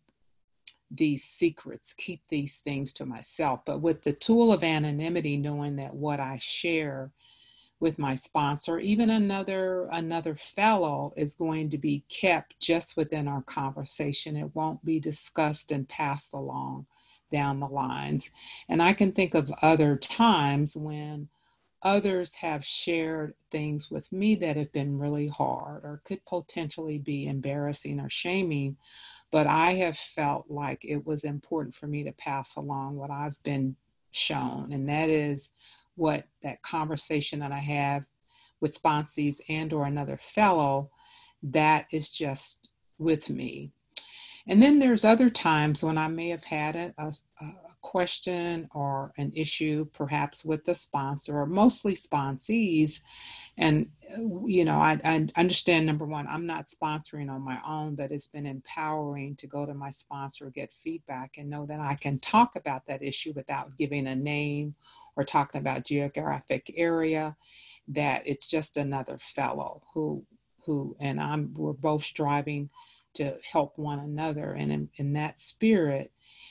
these secrets, keep these things to myself. But with the tool of anonymity, knowing that what I share with my sponsor, even another another fellow, is going to be kept just within our conversation. It won't be discussed and passed along down the lines. And I can think of other times when others have shared things with me that have been really hard or could potentially be embarrassing or shaming, but I have felt like it was important for me to pass along what I've been shown, and that is what that conversation that I have with sponsees and or another fellow, that is just with me. And then there's other times when I may have had a, a, a question or an issue perhaps with the sponsor, or mostly sponsees. And, you know, I, I understand, number one, I'm not sponsoring on my own, but it's been empowering to go to my sponsor, get feedback, and know that I can talk about that issue without giving a name or talking about geographic area, that it's just another fellow who, who, and I'm, we're both striving to help one another. And in, in that spirit,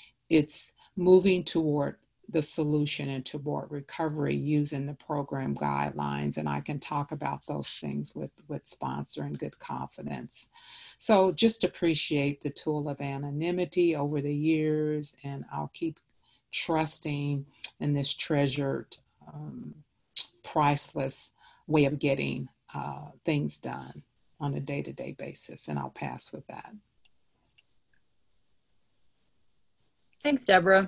it's moving toward the solution and toward recovery using the program guidelines. And I can talk about those things with, with sponsor in good confidence. So just appreciate the tool of anonymity over the years, and I'll keep trusting in this treasured, um, priceless way of getting uh, things done on a day-to-day basis. And I'll pass with that. Thanks, Deborah.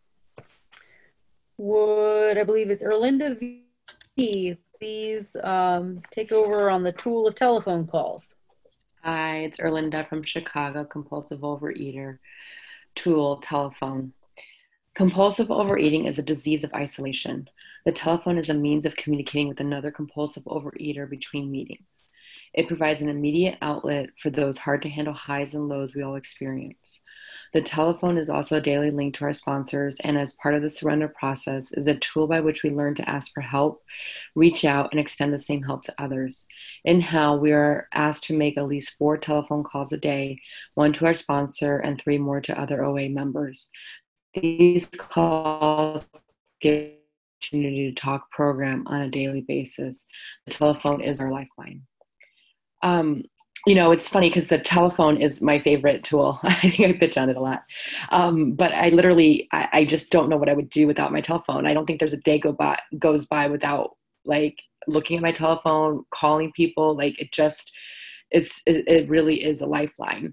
Would, I believe it's Erlinda V, please um, take over on the tool of telephone calls. Hi, it's Erlinda from Chicago, compulsive overeater, tool, telephone. Compulsive overeating is a disease of isolation. The telephone is a means of communicating with another compulsive overeater between meetings. It provides an immediate outlet for those hard to handle highs and lows we all experience. The telephone is also a daily link to our sponsors, and as part of the surrender process, is a tool by which we learn to ask for help, reach out, and extend the same help to others. In How, we are asked to make at least four telephone calls a day, one to our sponsor and three more to other O A members. These calls give us the opportunity to talk program on a daily basis. The telephone is our lifeline. Um, you know, it's funny because the telephone is my favorite tool. I think I bitch on it a lot. Um, but I literally, I, I just don't know what I would do without my telephone. I don't think there's a day go by, goes by without like looking at my telephone, calling people. Like it just, it's, it, it really is a lifeline.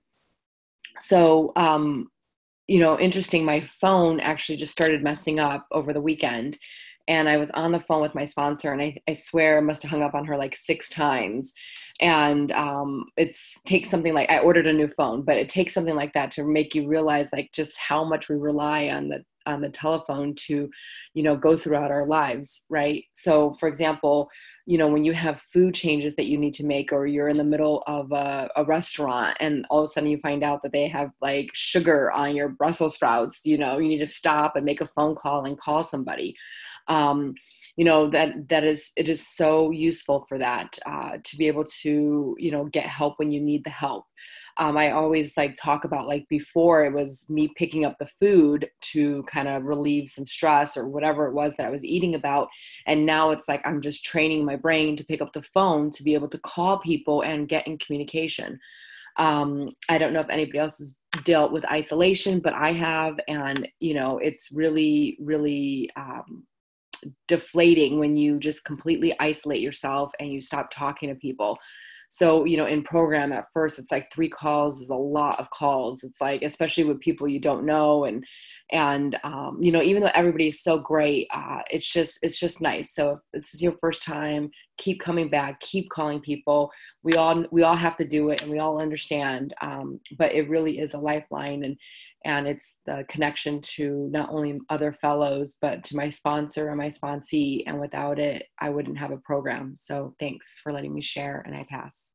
So, um, you know, interesting, my phone actually just started messing up over the weekend. And I was on the phone with my sponsor, and I, I swear I must have hung up on her like six times. And um, it's takes something like, I ordered a new phone, but it takes something like that to make you realize like just how much we rely on the on the telephone to, you know, go throughout our lives, right? So for example, you know, when you have food changes that you need to make, or you're in the middle of a, a restaurant and all of a sudden you find out that they have like sugar on your Brussels sprouts, you know, you need to stop and make a phone call and call somebody. Um, you know, that, that is, it is so useful for that, uh, to be able to, you know, get help when you need the help. Um, I always like talk about like before it was me picking up the food to kind of relieve some stress or whatever it was that I was eating about. And now it's like, I'm just training my brain to pick up the phone to be able to call people and get in communication. Um, I don't know if anybody else has dealt with isolation, but I have, and you know, it's really, really, um, deflating when you just completely isolate yourself and you stop talking to people. So, you know, in program at first, it's like three calls is a lot of calls. It's like, especially with people you don't know. And, and, um, you know, even though everybody is so great, uh, it's just, it's just nice. So if this is your first time, keep coming back, keep calling people. We all, we all have to do it and we all understand. Um, but it really is a lifeline, and, and it's the connection to not only other fellows, but to my sponsor and my sponsee. And without it, I wouldn't have a program. So thanks for letting me share, and I pass.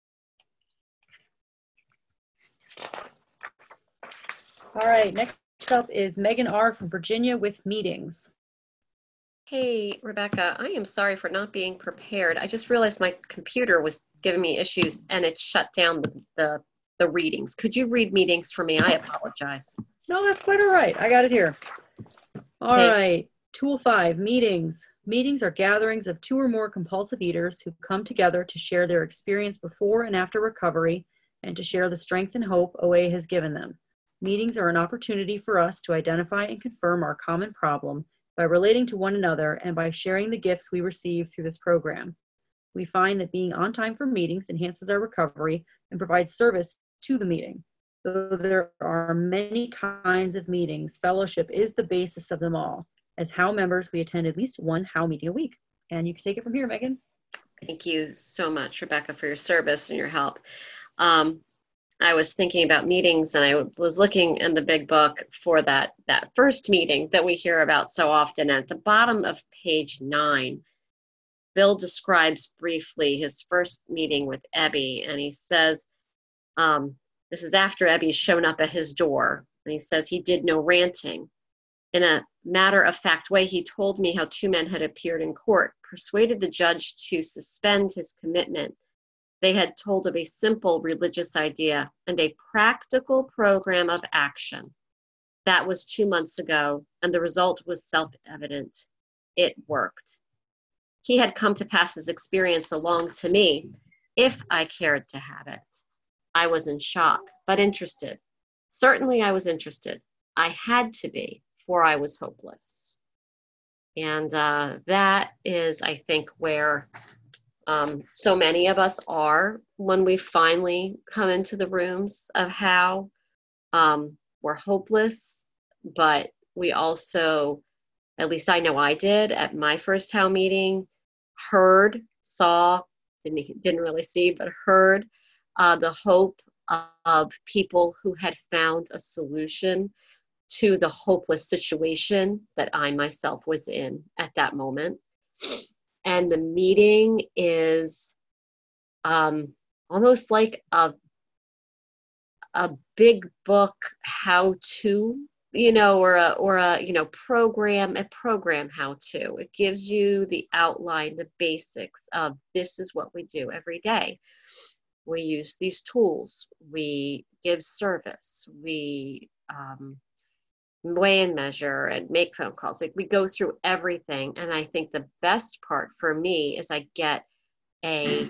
All right, next up is Megan R. from Virginia with meetings. Hey, Rebecca, I am sorry for not being prepared. I just realized my computer was giving me issues and it shut down the, the, the readings. Could you read meetings for me? I apologize. No, that's quite all right. I got it here. All Thank right, tool five, meetings. Meetings are gatherings of two or more compulsive eaters who come together to share their experience before and after recovery and to share the strength and hope O A has given them. Meetings are an opportunity for us to identify and confirm our common problem by relating to one another and by sharing the gifts we receive through this program. We find that being on time for meetings enhances our recovery and provides service to the meeting. Though there are many kinds of meetings, fellowship is the basis of them all. As How members, we attend at least one How meeting a week. And you can take it from here, Megan. Thank you so much, Rebecca, for your service and your help. Um, I was thinking about meetings, and I was looking in the big book for that, that first meeting that we hear about so often. At the bottom of page nine, Bill describes briefly his first meeting with Ebby, and he says, um, this is after Ebby's shown up at his door, and he says he did no ranting. In a matter-of-fact way, he told me how two men had appeared in court, persuaded the judge to suspend his commitment. They had told of a simple religious idea and a practical program of action. That was two months ago, and the result was self-evident. It worked. He had come to pass his experience along to me, if I cared to have it. I was in shock, but interested. Certainly I was interested. I had to be, for I was hopeless. And uh, that is, I think, where Um, so many of us are when we finally come into the rooms of How. Um, we're hopeless, but we also, at least I know I did at my first How meeting, heard, saw, didn't, didn't really see, but heard uh, the hope of people who had found a solution to the hopeless situation that I myself was in at that moment. And the meeting is um, almost like a, a big book how-to, you know, or a, or a, you know, program, a program how-to. It gives you the outline, the basics of this is what we do every day. We use these tools. We give service. We um, weigh and measure and make phone calls. Like we go through everything. And I think the best part for me is I get a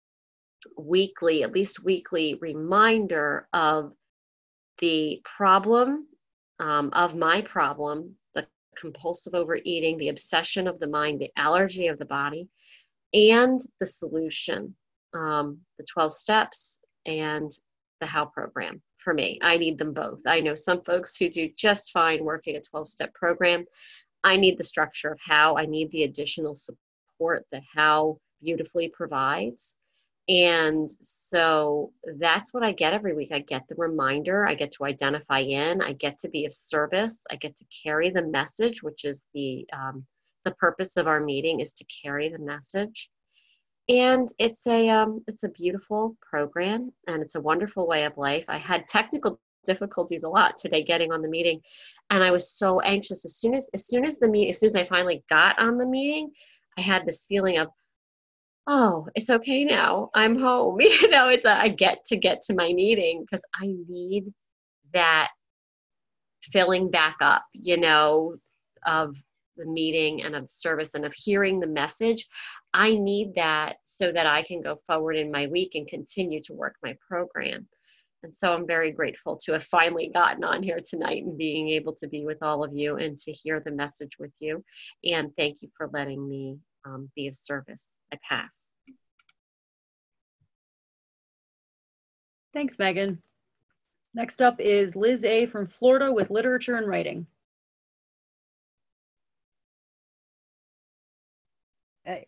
weekly, at least weekly reminder of the problem, um, of my problem, the compulsive overeating, the obsession of the mind, the allergy of the body, and the solution, um, the twelve steps and the How program. For me, I need them both. I know some folks who do just fine working a twelve-step program. I need the structure of How. I need the additional support that How beautifully provides. And so that's what I get every week. I get the reminder. I get to identify in. I get to be of service. I get to carry the message, which is the um, the purpose of our meeting, is to carry the message. And it's a um, it's a beautiful program, and it's a wonderful way of life. I had technical difficulties a lot today getting on the meeting, and I was so anxious. As soon as as soon as the meeting, as soon as I finally got on the meeting, I had this feeling of, oh, it's okay now. I'm home. You know, it's a, I get to get to my meeting because I need that filling back up, you know, of the meeting and of service and of hearing the message. I need that so that I can go forward in my week and continue to work my program. And so I'm very grateful to have finally gotten on here tonight and being able to be with all of you and to hear the message with you. And thank you for letting me um, be of service. I pass. Thanks, Megan. Next up is Liz A. from Florida with literature and writing. Hey.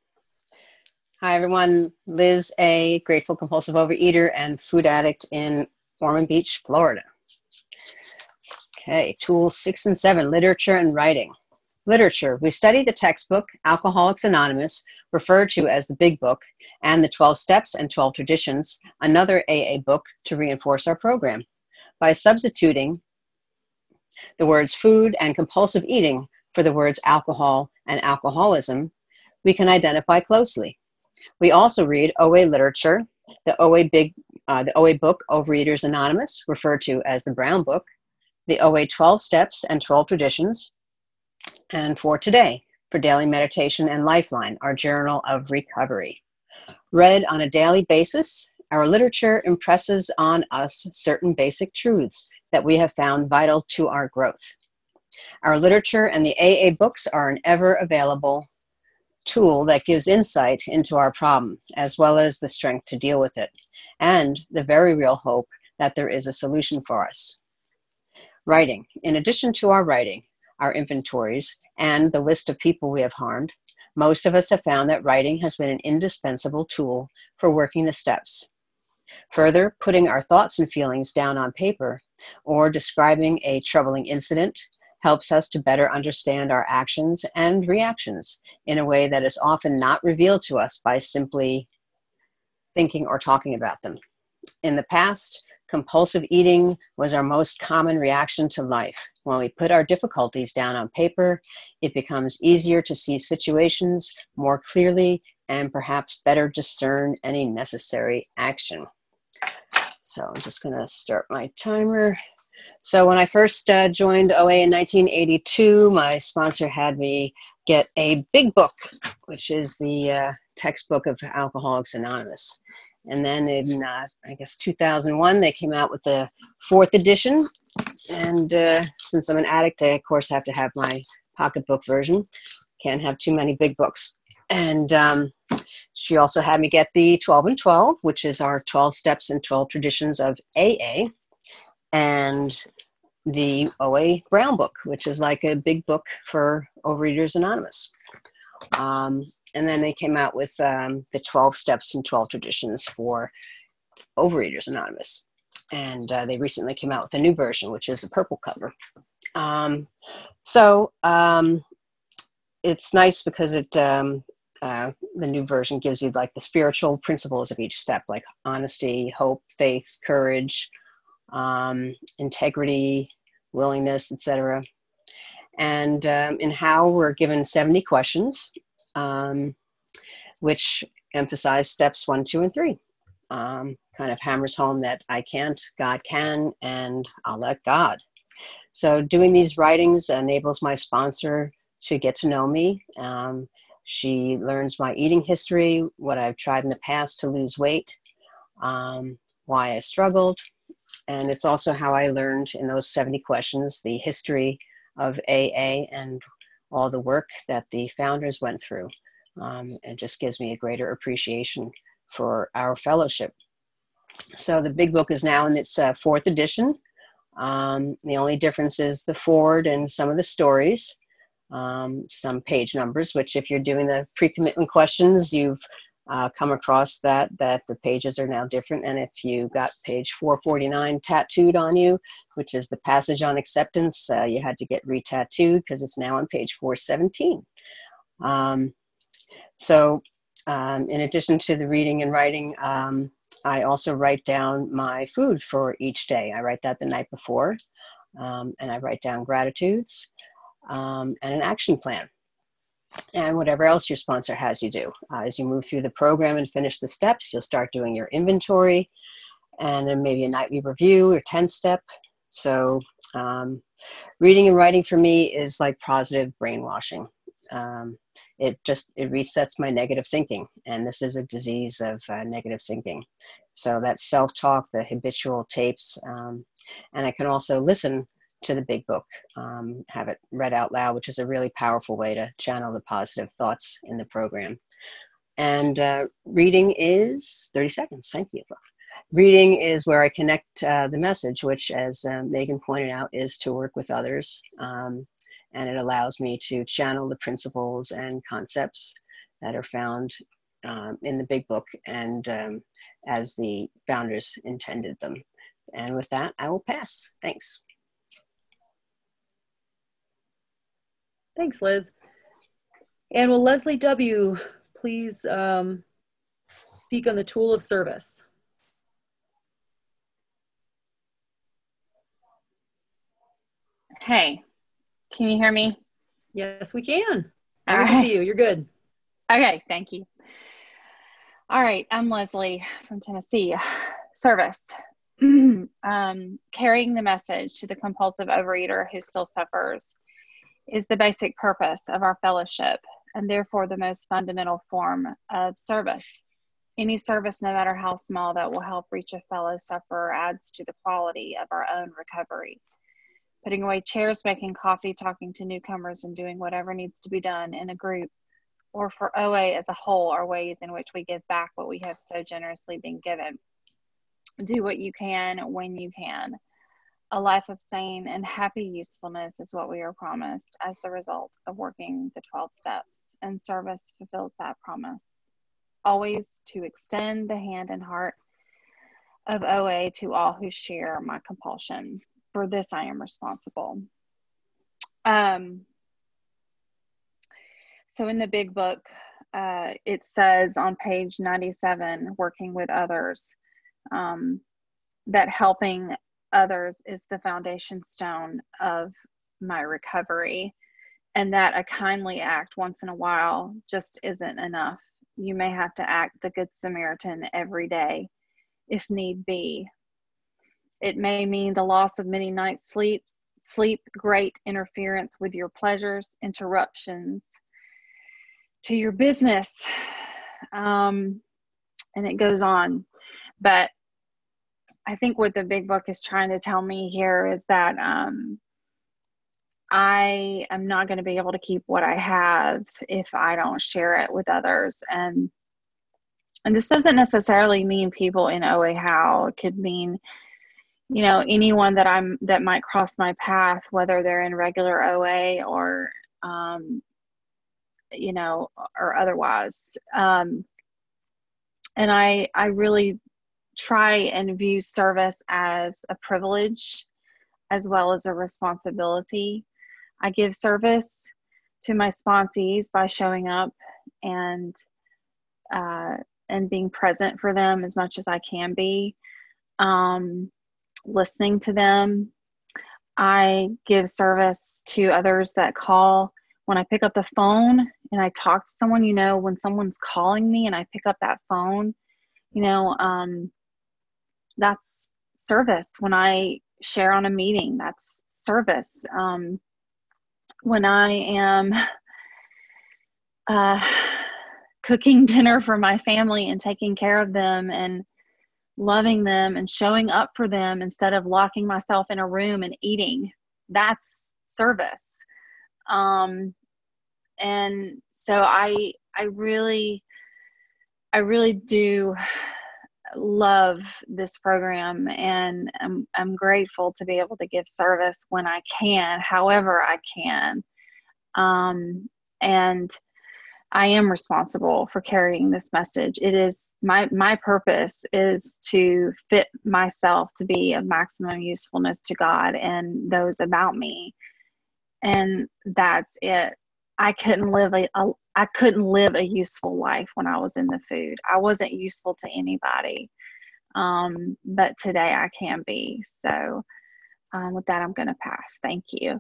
Hi, everyone. Liz A., grateful compulsive overeater and food addict in Ormond Beach, Florida. Okay, tools six and seven, literature and writing. Literature. We study the textbook, Alcoholics Anonymous, referred to as the Big Book, and the twelve Steps and twelve Traditions, another A A book, to reinforce our program. By substituting the words food and compulsive eating for the words alcohol and alcoholism, we can identify closely. We also read O A literature, the O A big, uh, the O A book, Overeaters Anonymous, referred to as the Brown Book, the O A twelve Steps and twelve Traditions, and for today, for Daily Meditation and Lifeline, our Journal of Recovery. Read on a daily basis, our literature impresses on us certain basic truths that we have found vital to our growth. Our literature and the A A books are an ever-available tool that gives insight into our problem, as well as the strength to deal with it, and the very real hope that there is a solution for us. Writing. In addition to our writing, our inventories, and the list of people we have harmed, most of us have found that writing has been an indispensable tool for working the steps. Further, putting our thoughts and feelings down on paper or describing a troubling incident helps us to better understand our actions and reactions in a way that is often not revealed to us by simply thinking or talking about them. In the past, compulsive eating was our most common reaction to life. When we put our difficulties down on paper, it becomes easier to see situations more clearly and perhaps better discern any necessary action. So I'm just going to start my timer. So when I first uh, joined O A in nineteen eighty-two, my sponsor had me get a big book, which is the uh, textbook of Alcoholics Anonymous. And then in, uh, I guess, two thousand one, they came out with the fourth edition. And uh, since I'm an addict, I, of course, have to have my pocketbook version. Can't have too many big books. And um, she also had me get the twelve and twelve, which is our twelve Steps and twelve Traditions of A A, and the O A Brown Book, which is like a big book for Overeaters Anonymous. Um, and then they came out with um, the twelve Steps and twelve Traditions for Overeaters Anonymous. And uh, they recently came out with a new version, which is a purple cover. Um, so um, it's nice because it um, uh, the new version gives you like the spiritual principles of each step, like honesty, hope, faith, courage, um, integrity, willingness, et cetera. And um, in how we're given seventy questions, um, which emphasize steps one, two, and three. Um, kind of hammers home that I can't, God can, and I'll let God. So doing these writings enables my sponsor to get to know me. Um, she learns my eating history, what I've tried in the past to lose weight, um, why I struggled. And it's also how I learned in those seventy questions the history of A A and all the work that the founders went through. Um, it just gives me a greater appreciation for our fellowship. So the big book is now in its uh, fourth edition. Um, the only difference is the foreword and some of the stories, um, some page numbers, which if you're doing the pre-commitment questions, you've uh, come across that, that the pages are now different. And if you got page four forty-nine tattooed on you, which is the passage on acceptance, uh, you had to get re-tattooed because it's now on page four seventeen. Um, so um, in addition to the reading and writing, um, I also write down my food for each day. I write that the night before, um, and I write down gratitudes um, and an action plan. And whatever else your sponsor has you do. Uh, as you move through the program and finish the steps, you'll start doing your inventory and then maybe a nightly review or tenth step. So um, reading and writing for me is like positive brainwashing. Um, it just, it resets my negative thinking. And this is a disease of uh, negative thinking. So that's self-talk, the habitual tapes. Um, and I can also listen to the big book, um, have it read out loud, which is a really powerful way to channel the positive thoughts in the program. And uh, reading is thirty seconds, thank you. Reading is where I connect uh, the message, which as uh, Megan pointed out, is to work with others. Um, and it allows me to channel the principles and concepts that are found um, in the big book and um, as the founders intended them. And with that, I will pass. Thanks. Thanks, Liz. And will Leslie W. please um, speak on the tool of service? Hey, can you hear me? Yes, we can. All Happy right. to see you. You're good. Okay, thank you. All right, I'm Leslie from Tennessee. Service. um, carrying the message to the compulsive overeater who still suffers is the basic purpose of our fellowship and therefore the most fundamental form of service. Any service, no matter how small, that will help reach a fellow sufferer adds to the quality of our own recovery. Putting away chairs, making coffee, talking to newcomers, and doing whatever needs to be done in a group or for O A as a whole are ways in which we give back what we have so generously been given. Do what you can when you can. A life of sane and happy usefulness is what we are promised as the result of working the twelve steps, and service fulfills that promise. Always to extend the hand and heart of O A to all who share my compulsion. For this I am responsible. Um, so in the big book, uh, it says on page ninety-seven, working with others, um, that helping others is the foundation stone of my recovery, and that a kindly act once in a while just isn't enough. You may have to act the Good Samaritan every day if need be. It may mean the loss of many nights' sleep, sleep, great interference with your pleasures, interruptions to your business, um, and it goes on. But I think what the big book is trying to tell me here is that um, I am not going to be able to keep what I have if I don't share it with others. And and this doesn't necessarily mean people in O A How. It could mean, you know, anyone that I'm that might cross my path, whether they're in regular O A or um, you know, or otherwise. Um, and I I really try and view service as a privilege as well as a responsibility. I give service to my sponsees by showing up and uh, and being present for them as much as I can be, um, listening to them. I give service to others that call. When I pick up the phone and I talk to someone, you know, when someone's calling me and I pick up that phone, you know, um, that's service. When I share on a meeting, that's service. Um, when I am uh, cooking dinner for my family and taking care of them and loving them and showing up for them instead of locking myself in a room and eating, that's service. Um, and so I, I really, I really do love this program, and I'm, I'm grateful to be able to give service when I can, however I can. Um, and I am responsible for carrying this message. It is my, my purpose is to fit myself to be of maximum usefulness to God and those about me. And that's it. I couldn't live a, a I couldn't live a useful life when I was in the food. I wasn't useful to anybody. Um, but today I can be. So um, with that, I'm going to pass. Thank you.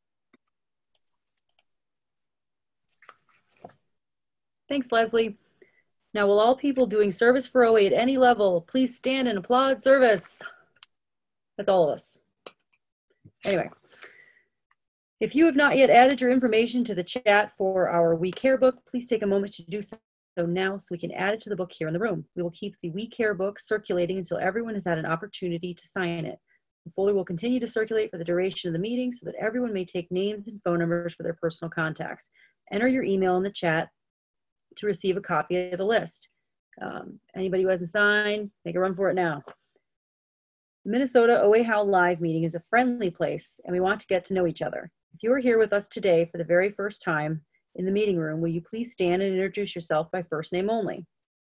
Thanks, Leslie. Now, will all people doing service for O A at any level please stand and applaud service? That's all of us. Anyway, if you have not yet added your information to the chat for our We Care book, please take a moment to do so now so we can add it to the book here in the room. We will keep the We Care book circulating until everyone has had an opportunity to sign it. The folder will continue to circulate for the duration of the meeting so that everyone may take names and phone numbers for their personal contacts. Enter your email in the chat to receive a copy of the list. Um, anybody who hasn't signed, make a run for it now. The Minnesota O A How Live meeting is a friendly place, and we want to get to know each other. If you are here with us today for the very first time in the meeting room, will you please stand and introduce yourself by first name only?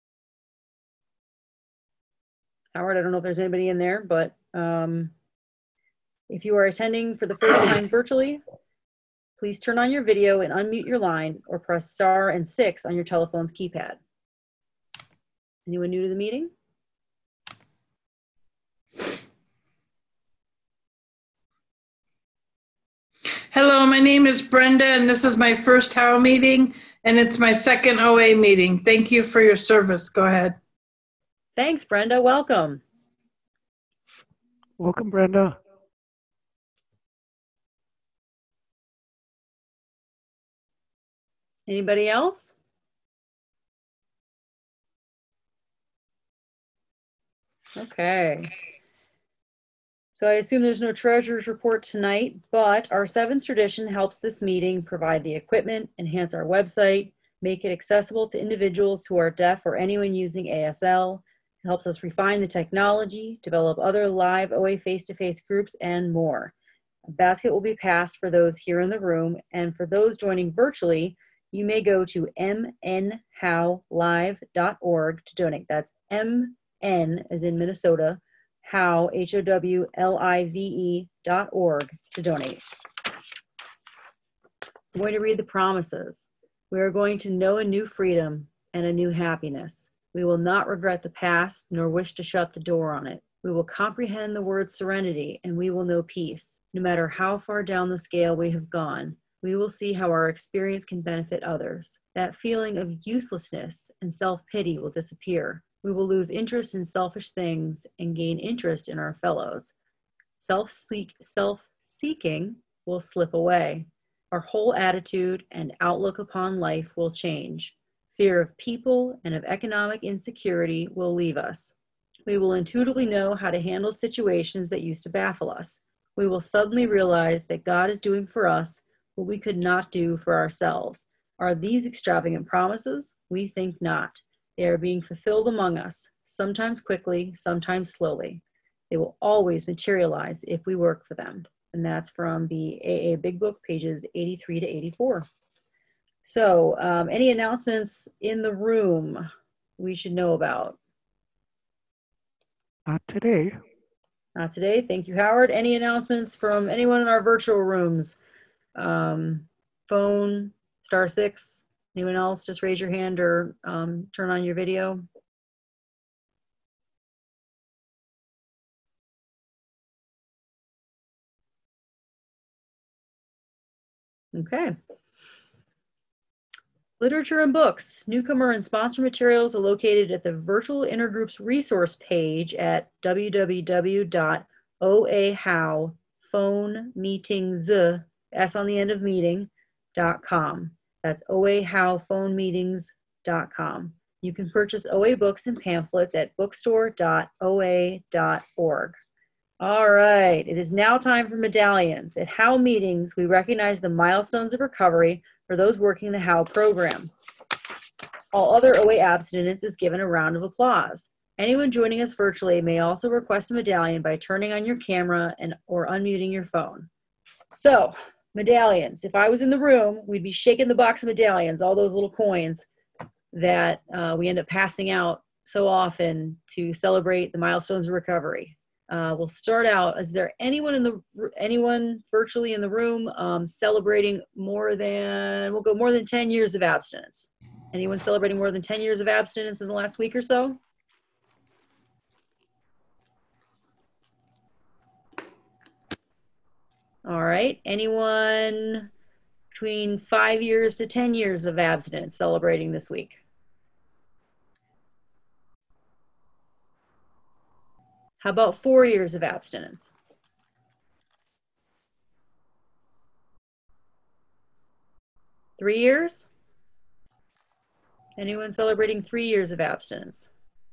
Howard, I don't know if there's anybody in there, but um, if you are attending for the first time virtually, please turn on your video and unmute your line, or press star and six on your telephone's keypad. Anyone new to the meeting? Hello, my name is Brenda, and this is my first H O W meeting, and it's my second O A meeting. Thank you for your service. Go ahead. Thanks, Brenda. Welcome. Welcome, Brenda. Anybody else? Okay. So I assume there's no treasurer's report tonight, but our seventh tradition helps this meeting provide the equipment, enhance our website, make it accessible to individuals who are deaf or anyone using A S L. It helps us refine the technology, develop other live O A face-to-face groups, and more. A basket will be passed for those here in the room, and for those joining virtually, you may go to m n how live dot org to donate. That's M N as in Minnesota, How, H O W L I V E dot org to donate. I'm going to read the promises. We are going to know a new freedom and a new happiness. We will not regret the past nor wish to shut the door on it. We will comprehend the word serenity, and we will know peace. No matter how far down the scale we have gone, we will see how our experience can benefit others. That feeling of uselessness and self-pity will disappear. We will lose interest in selfish things and gain interest in our fellows. Self-seek, self-seeking will slip away. Our whole attitude and outlook upon life will change. Fear of people and of economic insecurity will leave us. We will intuitively know how to handle situations that used to baffle us. We will suddenly realize that God is doing for us what we could not do for ourselves. Are these extravagant promises? We think not. They are being fulfilled among us, sometimes quickly, sometimes slowly. They will always materialize if we work for them. And that's from the A A Big Book, pages eighty-three to eighty-four. So um, any announcements in the room we should know about? Not today. Not today. Thank you, Howard. Any announcements from anyone in our virtual rooms? Um, phone, star six. Anyone else? Just raise your hand or um, turn on your video. Okay. Literature and books. Newcomer and sponsor materials are located at the Virtual Intergroups resource page at w w w dot o a how phone meetings, S on the end of meeting, dot com. That's o a how phone meetings dot com. You can purchase O A books and pamphlets at bookstore dot o a dot org. All right, it is now time for medallions. At How meetings, we recognize the milestones of recovery for those working the How program. All other O A abstinence is given a round of applause. Anyone joining us virtually may also request a medallion by turning on your camera and or unmuting your phone. So, medallions. If I was in the room, we'd be shaking the box of medallions, all those little coins that uh, we end up passing out so often to celebrate the milestones of recovery. Uh, we'll start out. Is there anyone in the anyone virtually in the room um, celebrating more than, we'll go more than ten years of abstinence? Anyone celebrating more than ten years of abstinence in the last week or so? All right. Anyone between five years to ten years of abstinence celebrating this week? How about four years of abstinence? Three years? Anyone celebrating three years of abstinence?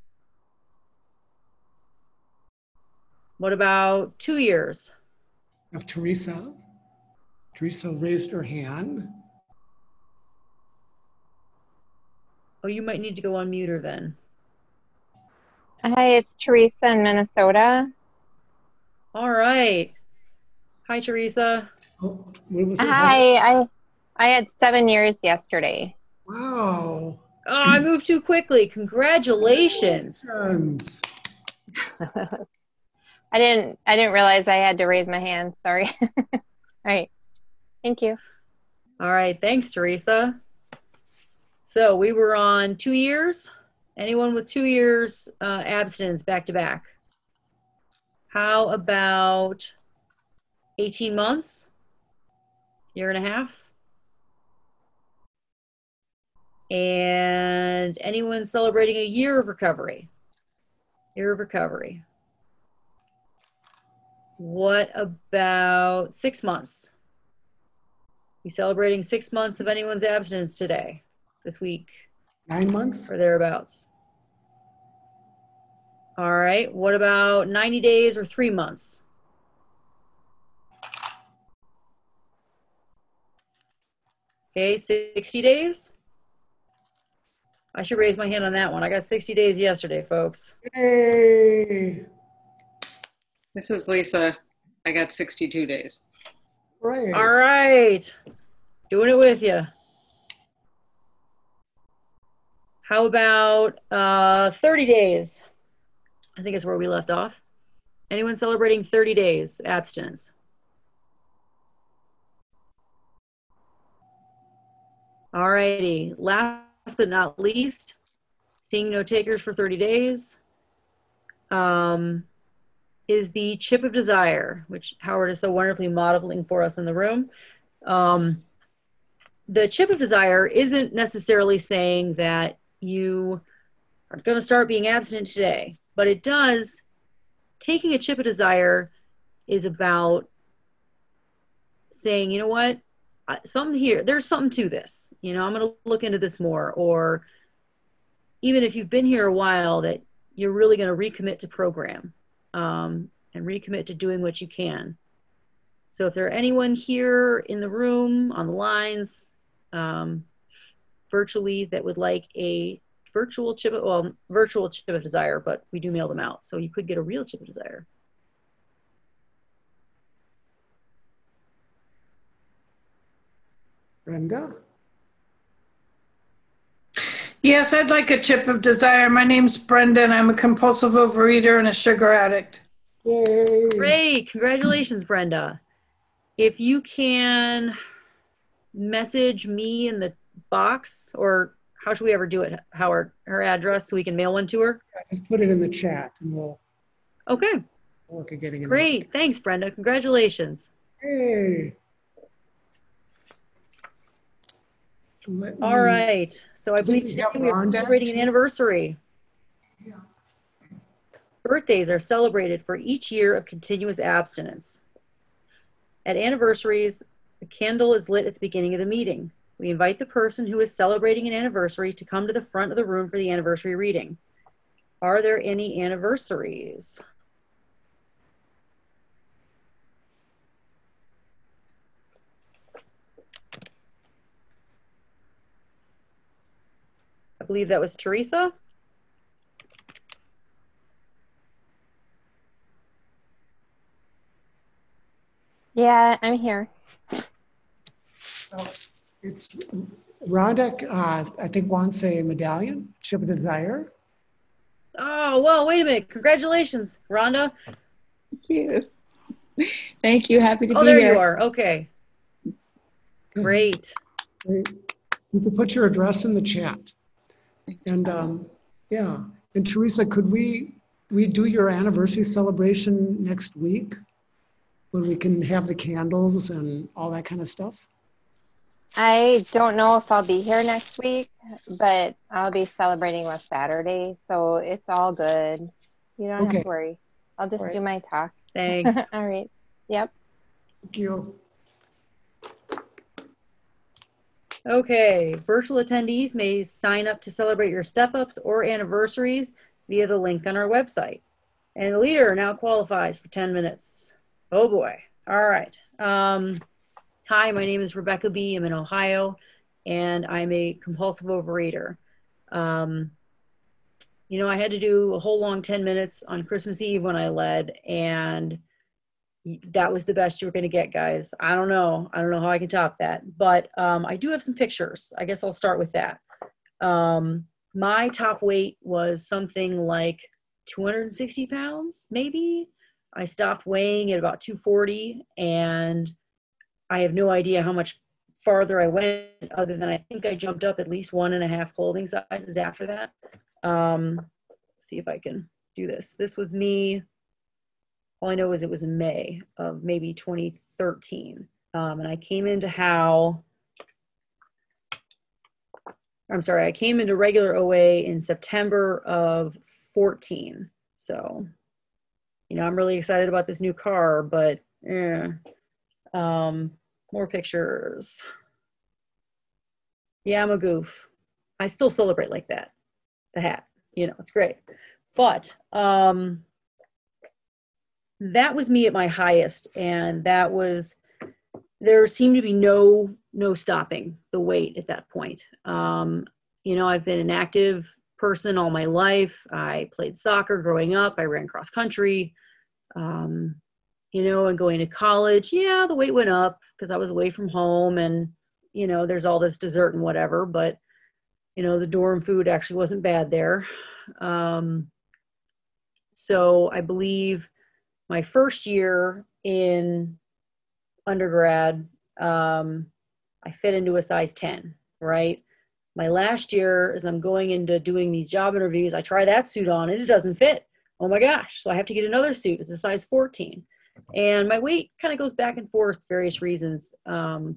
What about two years? Of Teresa. Teresa raised her hand. Oh, you might need to go on mute her then. Hi, it's Teresa in Minnesota. All right. Hi, Teresa. Oh, what was it? Hi, I I had seven years yesterday. Wow. Oh, I moved too quickly. Congratulations. Congratulations. I didn't I didn't realize I had to raise my hand. Sorry. All right. Thank you. All right. Thanks, Teresa. So we were on two years. Anyone with two years uh, abstinence back to back? How about eighteen months? Year and a half? And anyone celebrating a year of recovery? Year of recovery. What about six months? We celebrating six months of anyone's abstinence today, this week? Nine months? Or thereabouts. All right, what about ninety days or three months? Okay, sixty days? I should raise my hand on that one. I got sixty days yesterday, folks. Hey. This is Lisa. I got sixty-two days. Right. All right, doing it with you. How about uh, thirty days? I think it's where we left off. Anyone celebrating thirty days abstinence? All righty, last but not least, seeing no takers for thirty days, um, is the chip of desire, which Howard is so wonderfully modeling for us in the room. Um, the chip of desire isn't necessarily saying that you are going to start being abstinent today, but it does, taking a chip of desire is about saying, you know what, something here, there's something to this, you know, I'm going to look into this more. Or even if you've been here a while, that you're really going to recommit to program um, and recommit to doing what you can. So if there are anyone here in the room, on the lines, um, virtually, that would like a virtual chip, of, well, virtual chip of desire, but we do mail them out. So you could get a real chip of desire. Brenda? Yes, I'd like a chip of desire. My name's Brenda, and I'm a compulsive overeater and a sugar addict. Yay. Great. Congratulations, Brenda. If you can message me in the box, or how should we ever do it, Howard, her address so we can mail one to her? Just put it in the chat and we'll Okay. work at getting it. Great. Thanks, Brenda. Congratulations. Hey. Let All me- right. So I think believe we today have we are Rhonda, celebrating an too. anniversary. Birthdays are celebrated for each year of continuous abstinence. At anniversaries, a candle is lit at the beginning of the meeting. We invite the person who is celebrating an anniversary to come to the front of the room for the anniversary reading. Are there any anniversaries? I believe that was Teresa. Yeah, I'm here. It's Rhonda, uh, I think wants a medallion, chip of desire. Oh, well, wait a minute. Congratulations, Rhonda. Thank you. Thank you. Happy to Oh, be there here. you are. Okay. Great. Great. You can put your address in the chat. And um, yeah, and Teresa, could we, we do your anniversary celebration next week when we can have the candles and all that kind of stuff? I don't know if I'll be here next week, but I'll be celebrating with Saturday, so it's all good. You don't Okay. have to worry. I'll just All right. do my talk. Thanks. All right. Yep. Thank you. Okay, virtual attendees may sign up to celebrate your step-ups or anniversaries via the link on our website. And the leader now qualifies for ten minutes. Oh boy. All right. Um, hi, my name is Rebecca B. I'm in Ohio, and I'm a compulsive overeater. Um, you know, I had to do a whole long ten minutes on Christmas Eve when I led, and that was the best you were going to get, guys. I don't know. I don't know how I can top that. But um, I do have some pictures. I guess I'll start with that. Um, my top weight was something like two hundred sixty pounds, maybe. I stopped weighing at about two forty, and I have no idea how much farther I went, other than I think I jumped up at least one and a half clothing sizes after that. Um, let's see if I can do this. This was me. All I know is it was in May of maybe twenty thirteen. Um, and I came into How, I'm sorry, I came into regular O A in September of fourteen. So, you know, I'm really excited about this new car, but eh. Um, more pictures. Yeah, I'm a goof. I still celebrate like that. The hat, you know, it's great. But, um, that was me at my highest, and that was, there seemed to be no no stopping the weight at that point. Um, you know, I've been an active person all my life. I played soccer growing up. I ran cross country. Um, you know, and going to college, yeah, the weight went up because I was away from home, and you know, there's all this dessert and whatever. But you know, the dorm food actually wasn't bad there. Um, so I believe my first year in undergrad, um, I fit into a size ten, right? My last year, as I'm going into doing these job interviews, I try that suit on and it doesn't fit. Oh my gosh. So I have to get another suit. It's a size fourteen. And my weight kind of goes back and forth, various reasons, um,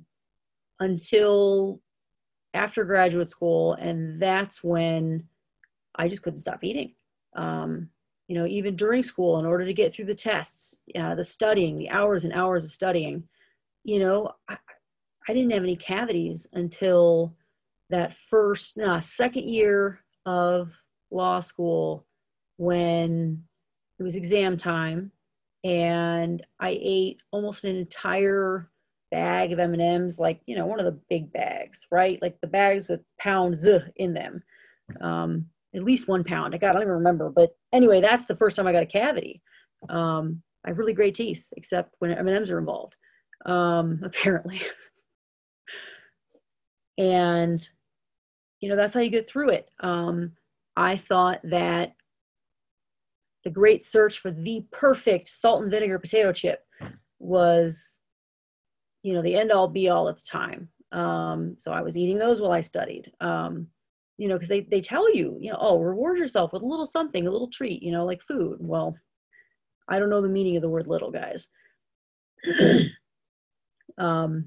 until after graduate school. And that's when I just couldn't stop eating. Um, you know, even during school, in order to get through the tests, uh, the studying, the hours and hours of studying, you know, I, I didn't have any cavities until that first, no, second year of law school, when it was exam time, and I ate almost an entire bag of M and M's, like, you know, one of the big bags, right? Like the bags with pounds in them. Um, at least one pound. I got, I don't even remember. But anyway, that's the first time I got a cavity. Um, I have really great teeth, except when M and M's are involved, um, apparently. And, you know, that's how you get through it. Um, I thought that the great search for the perfect salt and vinegar potato chip was, you know, the end all be all at the time. Um, so I was eating those while I studied, um, you know, because they, they tell you, you know, oh, reward yourself with a little something, a little treat, you know, like food. Well, I don't know the meaning of the word little, guys. um,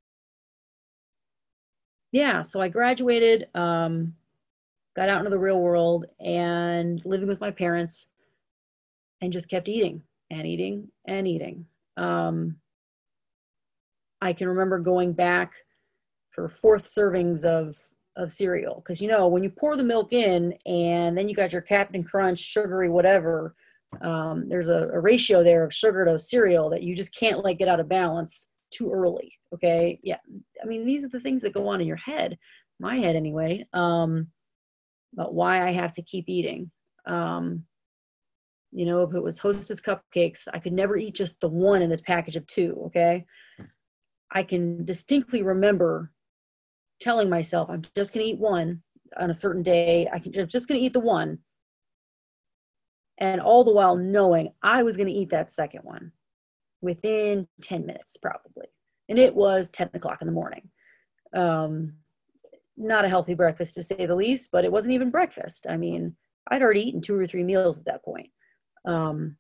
yeah, so I graduated, um, got out into the real world and living with my parents and just kept eating and eating and eating. Um, I can remember going back for fourth servings of, of cereal. Because, you know, when you pour the milk in and then you got your Captain Crunch, sugary, whatever, um, there's a, a ratio there of sugar to cereal that you just can't like get out of balance too early. Okay. Yeah. I mean, these are the things that go on in your head, my head anyway, um, about why I have to keep eating. Um, you know, if it was Hostess cupcakes, I could never eat just the one in this package of two. Okay. I can distinctly remember telling myself, I'm just going to eat one on a certain day. I can, I'm just going to eat the one. And all the while knowing I was going to eat that second one within ten minutes, probably. And it was ten o'clock in the morning. Um, not a healthy breakfast to say the least, but it wasn't even breakfast. I mean, I'd already eaten two or three meals at that point. Um,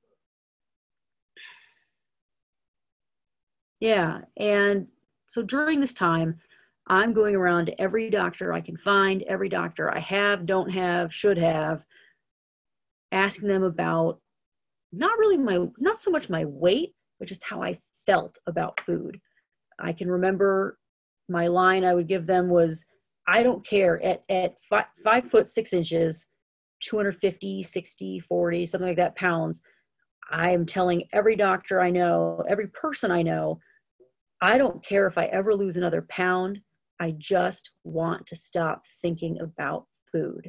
yeah. And so during this time, I'm going around to every doctor I can find, every doctor I have, don't have, should have, asking them about not really my, not so much my weight, but just how I felt about food. I can remember my line I would give them was, I don't care at, at five, five foot six inches, two hundred fifty, sixty, forty, something like that pounds. I am telling every doctor I know, every person I know, I don't care if I ever lose another pound. I just want to stop thinking about food.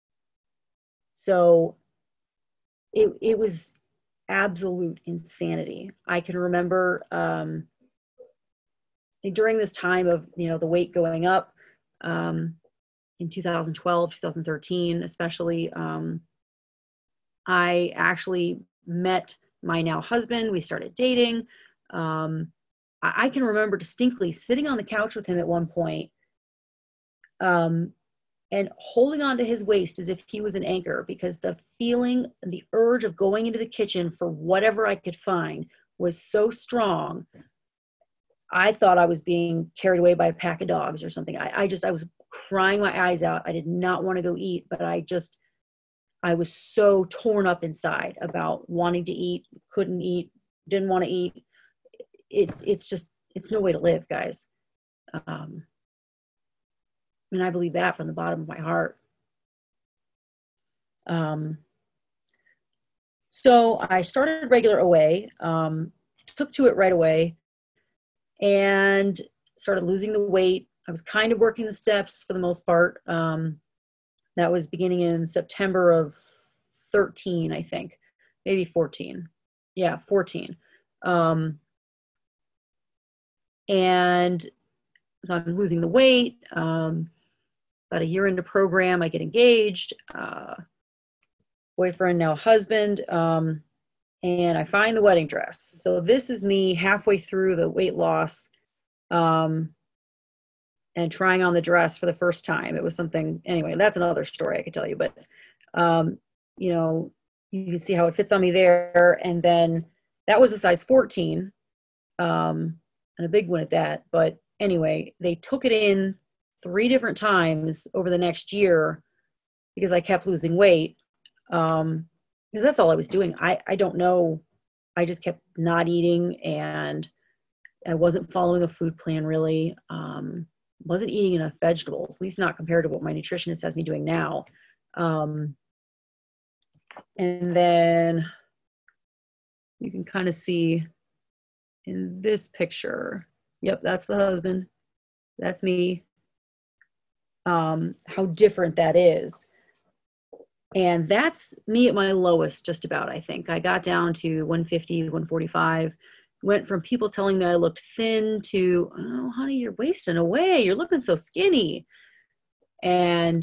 So it, it was absolute insanity. I can remember um, during this time of, you know, the weight going up um, in two thousand twelve, two thousand thirteen, especially, um, I actually met my now husband. We started dating. Um, I can remember distinctly sitting on the couch with him at one point, um, and holding on to his waist as if he was an anchor, because the feeling, the urge of going into the kitchen for whatever I could find was so strong. I thought I was being carried away by a pack of dogs or something. I, I just, I was crying my eyes out. I did not want to go eat, but I just, I was so torn up inside about wanting to eat, couldn't eat, didn't want to eat. It's, it's just, it's no way to live, guys. Um, and I believe that from the bottom of my heart. Um, so I started regular O A, um, took to it right away and started losing the weight. I was kind of working the steps for the most part. Um, that was beginning in September of thirteen, I think, maybe fourteen. Yeah, fourteen. Um, And so I'm losing the weight. Um, about a year into program, I get engaged, uh, boyfriend, now husband, um, and I find the wedding dress. So this is me halfway through the weight loss um, and trying on the dress for the first time. It was something, anyway, that's another story I could tell you, but, um, you know, you can see how it fits on me there. And then that was a size fourteen. Um, and a big one at that. But anyway, they took it in three different times over the next year because I kept losing weight. Um, because that's all I was doing. I, I don't know. I just kept not eating and I wasn't following a food plan really. Um, wasn't eating enough vegetables, at least not compared to what my nutritionist has me doing now. Um, and then you can kind of see in this picture, yep, that's the husband, that's me, um, how different that is. And that's me at my lowest, just about, I think. I got down to one fifty, one forty-five, went from people telling me I looked thin to, oh, honey, you're wasting away, you're looking so skinny. And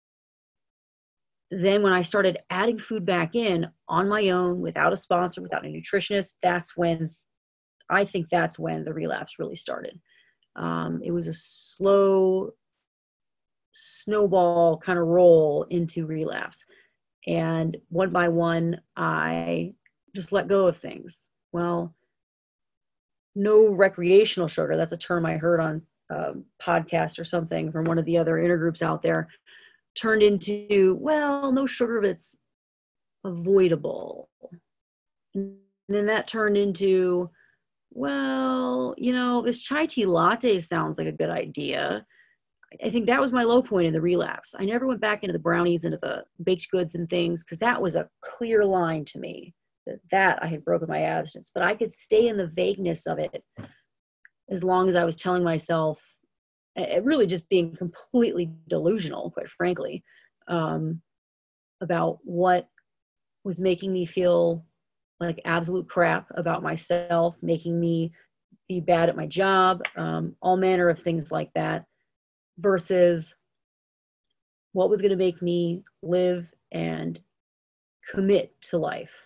then when I started adding food back in on my own, without a sponsor, without a nutritionist, that's when, I think that's when the relapse really started. Um, it was a slow snowball kind of roll into relapse. And one by one, I just let go of things. Well, no recreational sugar. That's a term I heard on a podcast or something from one of the other intergroups out there. Turned into, well, no sugar that's avoidable. And then that turned into, well, you know, this chai tea latte sounds like a good idea. I think that was my low point in the relapse. I never went back into the brownies, into the baked goods and things, because that was a clear line to me that, that I had broken my abstinence. But I could stay in the vagueness of it as long as I was telling myself, it really just being completely delusional, quite frankly, um, about what was making me feel like absolute crap about myself, making me be bad at my job, um, all manner of things like that, versus what was going to make me live and commit to life.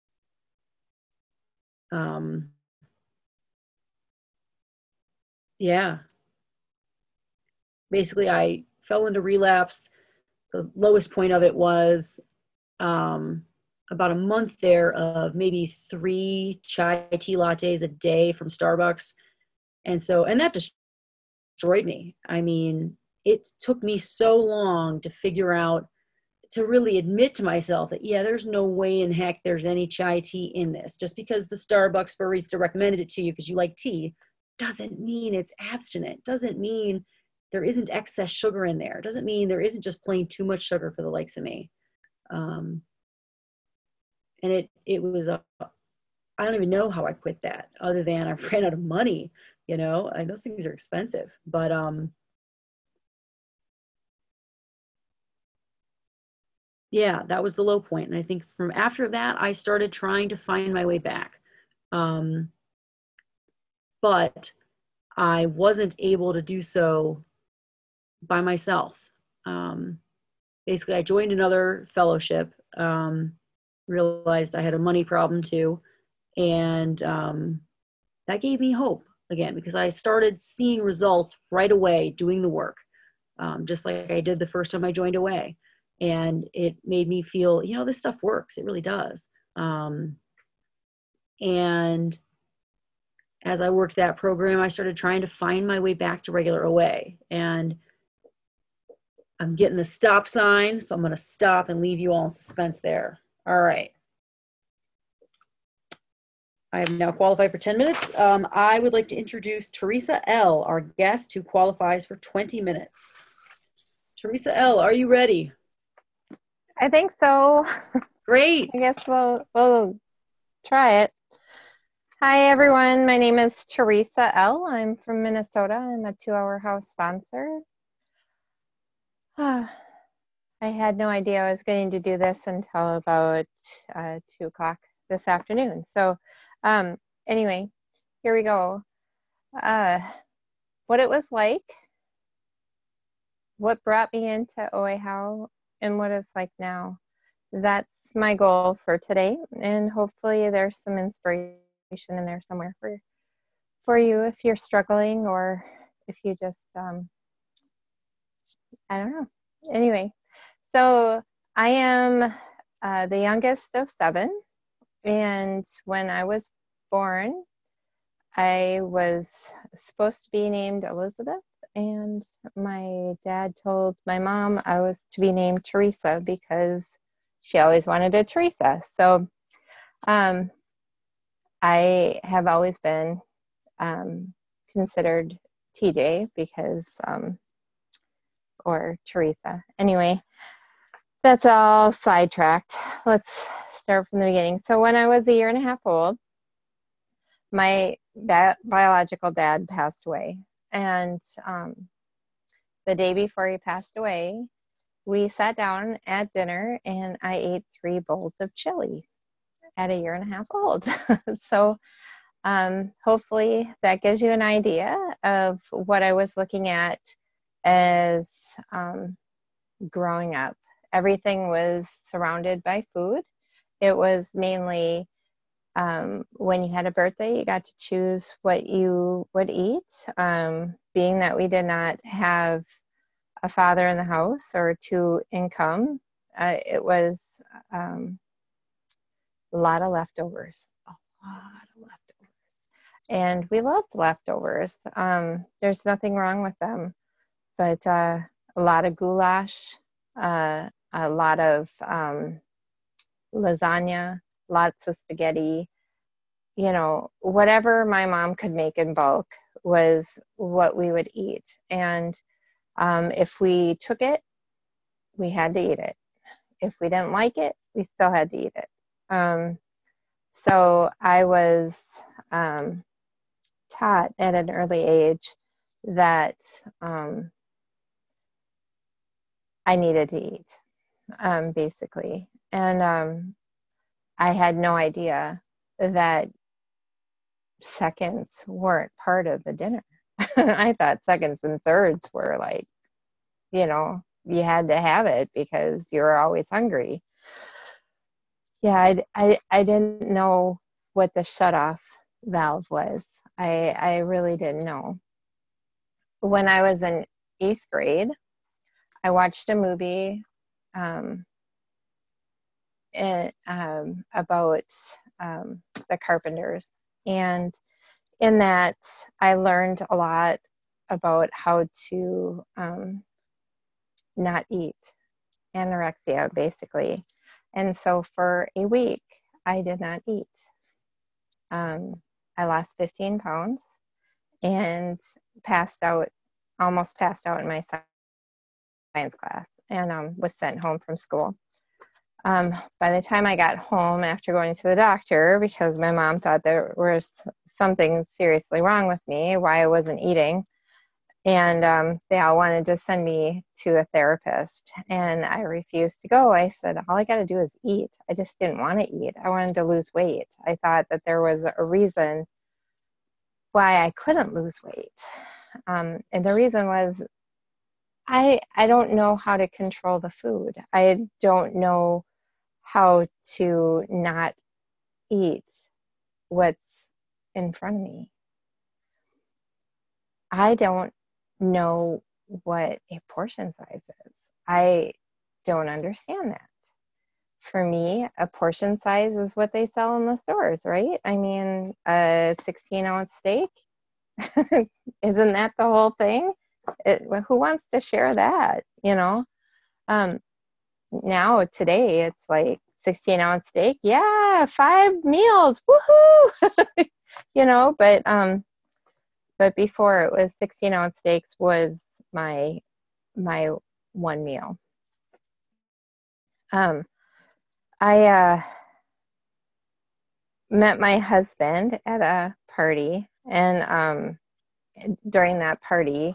Um, yeah. Basically, I fell into relapse. The lowest point of it was um, about a month there of maybe three chai tea lattes a day from Starbucks. And so, and that destroyed me. I mean, it took me so long to figure out, to really admit to myself that, yeah, there's no way in heck there's any chai tea in this. Just because the Starbucks barista recommended it to you because you like tea doesn't mean it's abstinent. Doesn't mean there isn't excess sugar in there. Doesn't mean there isn't just plain too much sugar for the likes of me. Um, and it, it was, a, I don't even know how I quit that, other than I ran out of money, you know, and those things are expensive, but, um, yeah, that was the low point. And I think from after that, I started trying to find my way back. Um, but I wasn't able to do so by myself. Um, basically, I joined another fellowship, um, realized I had a money problem too. And um, that gave me hope again, because I started seeing results right away doing the work, um, just like I did the first time I joined O A. And it made me feel, you know, this stuff works. It really does. Um, and as I worked that program, I started trying to find my way back to regular O A. And I'm getting the stop sign, so I'm going to stop and leave you all in suspense there. All right. I am now qualified for ten minutes. Um, I would like to introduce Teresa L., our guest who qualifies for twenty minutes. Teresa L., are you ready? I think so. Great. I guess we'll, we'll try it. Hi, everyone. My name is Teresa L. I'm from Minnesota. I'm a two-hour house sponsor. I had no idea I was going to do this until about uh, two o'clock this afternoon. So um, anyway, here we go. Uh, what it was like, what brought me into O A How, and what it's like now. That's my goal for today. And hopefully there's some inspiration in there somewhere for, for you if you're struggling, or if you just, um, I don't know. Anyway, so I am uh, the youngest of seven. And when I was born, I was supposed to be named Elizabeth. And my dad told my mom I was to be named Teresa because she always wanted a Teresa. So um, I have always been um, considered T J because, um, or Teresa. Anyway, that's all sidetracked. Let's start from the beginning. So when I was a year and a half old, my bi- biological dad passed away. And um, the day before he passed away, we sat down at dinner and I ate three bowls of chili at a year and a half old. So um, hopefully that gives you an idea of what I was looking at as um, growing up. Everything was surrounded by food. It was mainly um, when you had a birthday, you got to choose what you would eat. Um, being that we did not have a father in the house or two income, uh, it was um, a lot of leftovers. A lot of leftovers. And we loved leftovers. Um, there's nothing wrong with them. But uh, a lot of goulash, uh, a lot of um, lasagna, lots of spaghetti, you know, whatever my mom could make in bulk was what we would eat. And um, if we took it, we had to eat it. If we didn't like it, we still had to eat it. Um, so I was um, taught at an early age that um, I needed to eat, um, basically. And um, I had no idea that seconds weren't part of the dinner. I thought seconds and thirds were like, you know, you had to have it because you were always hungry. Yeah, I, I, I didn't know what the shut-off valve was. I, I really didn't know. When I was in eighth grade, I watched a movie um, it, um, about um, the Carpenters. And in that, I learned a lot about how to um, not eat, anorexia, basically. And so for a week, I did not eat. Um, I lost fifteen pounds and passed out, almost passed out in my science class, and um, was sent home from school. Um, by the time I got home after going to the doctor, because my mom thought there was something seriously wrong with me, why I wasn't eating, and um, they all wanted to send me to a therapist, and I refused to go. I said, all I got to do is eat. I just didn't want to eat. I wanted to lose weight. I thought that there was a reason why I couldn't lose weight. Um, and the reason was I, I don't know how to control the food. I don't know how to not eat what's in front of me. I don't know what a portion size is. I don't understand that. For me, a portion size is what they sell in the stores, right? I mean, a sixteen ounce steak, isn't that the whole thing? It, who wants to share that, you know? Um, now, today, it's like sixteen ounce steak. Yeah, five meals, woohoo! You know, but um, but before it was sixteen ounce steaks was my my one meal. Um, I uh, met my husband at a party, and um, during that party,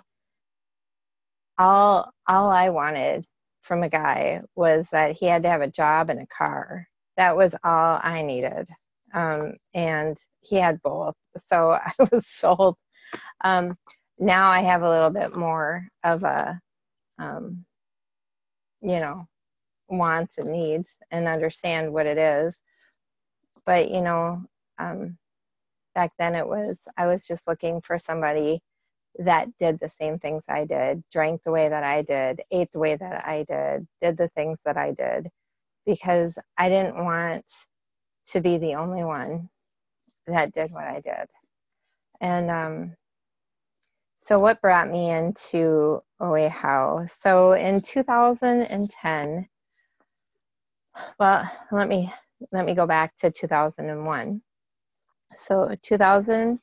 all all I wanted from a guy was that he had to have a job and a car. That was all I needed. Um, and he had both. So I was sold. Um, now I have a little bit more of a, um, you know, wants and needs and understand what it is. But, you know, um, back then it was, I was just looking for somebody that did the same things I did, drank the way that I did, ate the way that I did, did the things that I did, because I didn't want to be the only one that did what I did. And um, so what brought me into O A How? So in two thousand ten, well, let me let me go back to two thousand one. So two thousand,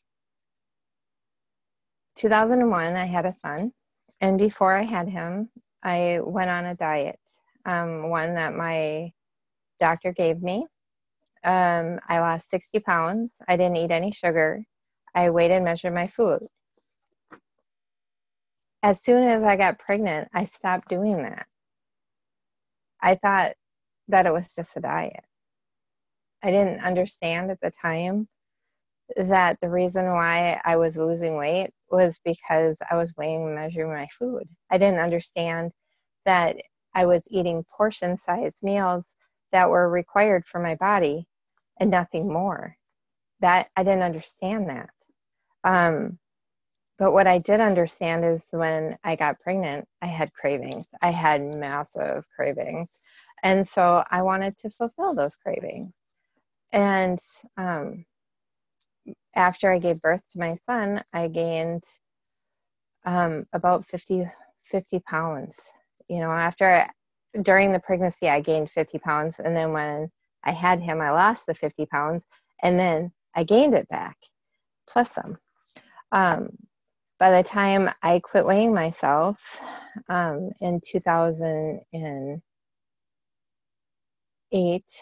two thousand one, I had a son, and before I had him, I went on a diet, um, one that my doctor gave me. Um, I lost sixty pounds. I didn't eat any sugar. I weighed and measured my food. As soon as I got pregnant, I stopped doing that. I thought that it was just a diet. I didn't understand at the time that the reason why I was losing weight was because I was weighing and measuring my food. I didn't understand that I was eating portion-sized meals that were required for my body and nothing more. That I didn't understand that. Um, but what I did understand is when I got pregnant, I had cravings. I had massive cravings. And so I wanted to fulfill those cravings. And um, after I gave birth to my son, I gained um, about fifty, fifty pounds. You know, after, during the pregnancy, I gained fifty pounds. And then when I had him, I lost the fifty pounds. And then I gained it back, plus some. Um, by the time I quit weighing myself um, in two thousand eight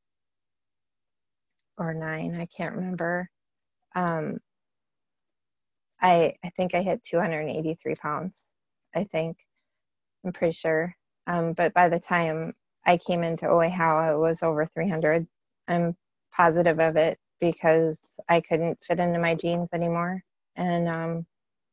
or nine, I can't remember, um, I, I think I hit two hundred eighty-three pounds, I think. I'm pretty sure. Um, but by the time I came into O A H O W, it was over three hundred. I'm positive of it because I couldn't fit into my jeans anymore. And um,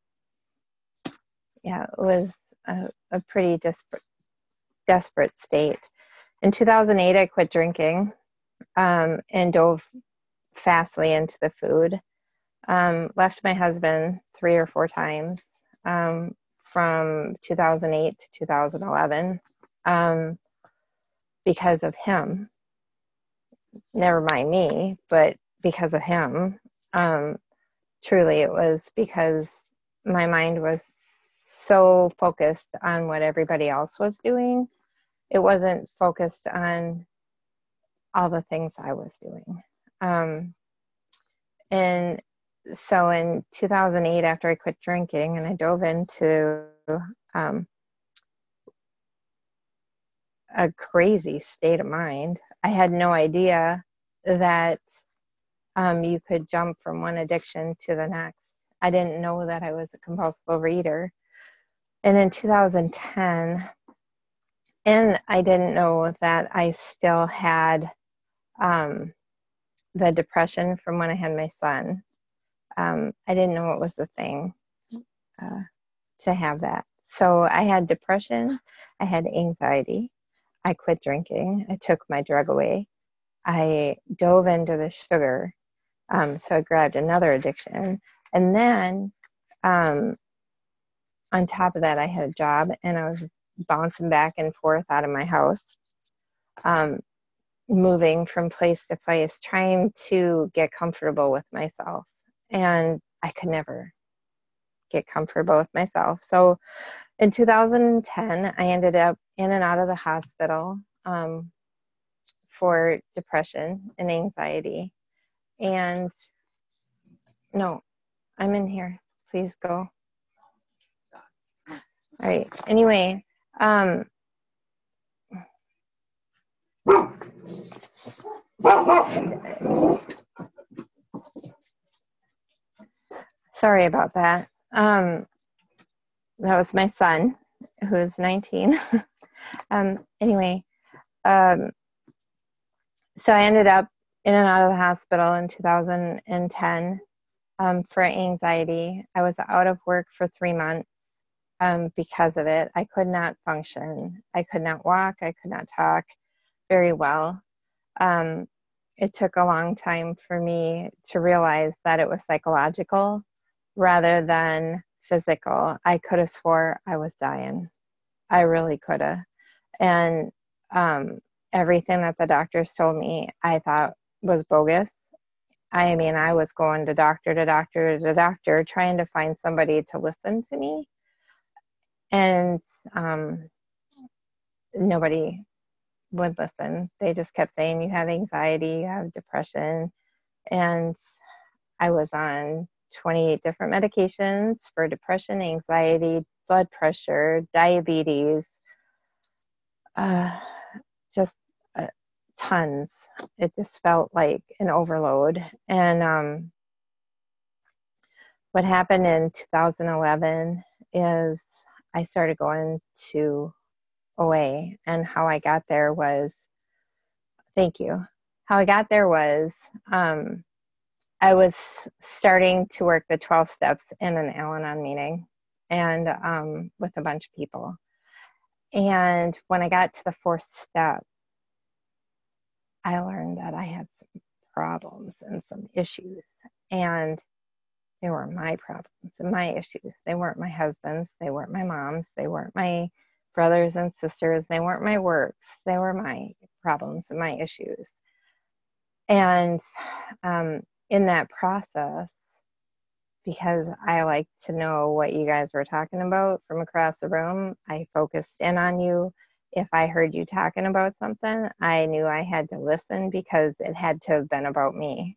yeah, it was a, a pretty desperate, desperate state. In two thousand eight, I quit drinking um, and dove fastly into the food. Um, left my husband three or four times um, from two thousand eight to two thousand eleven um, because of him. Never mind me, but because of him. Um, truly, it was because my mind was so focused on what everybody else was doing. It wasn't focused on all the things I was doing. Um, and so in two thousand eight, after I quit drinking and I dove into um, a crazy state of mind, I had no idea that um, you could jump from one addiction to the next. I didn't know that I was a compulsive overeater. And in two thousand ten, and I didn't know that I still had um, the depression from when I had my son. Um, I didn't know it was a thing uh, to have that. So I had depression, I had anxiety, I quit drinking, I took my drug away, I dove into the sugar, um, so I grabbed another addiction. And then um, on top of that, I had a job and I was bouncing back and forth out of my house, um, moving from place to place, trying to get comfortable with myself. And I could never get comfortable with myself. So in two thousand ten, I ended up in and out of the hospital um, for depression and anxiety. And no, I'm in here. Please go. All right. Anyway, um, sorry about that. Um, that was my son, who is nineteen. um, anyway, um, so I ended up in and out of the hospital in two thousand ten um, for anxiety. I was out of work for three months um, because of it. I could not function. I could not walk. I could not talk very well. Um, it took a long time for me to realize that it was psychological rather than physical. I could have swore I was dying. I really could have. And um, everything that the doctors told me, I thought was bogus. I mean, I was going to doctor to doctor to doctor, trying to find somebody to listen to me. And um, nobody would listen. They just kept saying, you have anxiety, you have depression. And I was on twenty-eight different medications for depression, anxiety, blood pressure, diabetes, uh, just uh, tons. It just felt like an overload. And um, what happened in two thousand eleven is I started going to O A, and how I got there was, thank you, how I got there was, um, I was starting to work the twelve steps in an Al-Anon meeting and um, with a bunch of people. And when I got to the fourth step, I learned that I had some problems and some issues. And they were my problems and my issues. They weren't my husband's. They weren't my mom's. They weren't my brothers and sisters. They weren't my works. They were my problems and my issues. And um, in that process, because I like to know what you guys were talking about from across the room, I focused in on you. If I heard you talking about something, I knew I had to listen because it had to have been about me.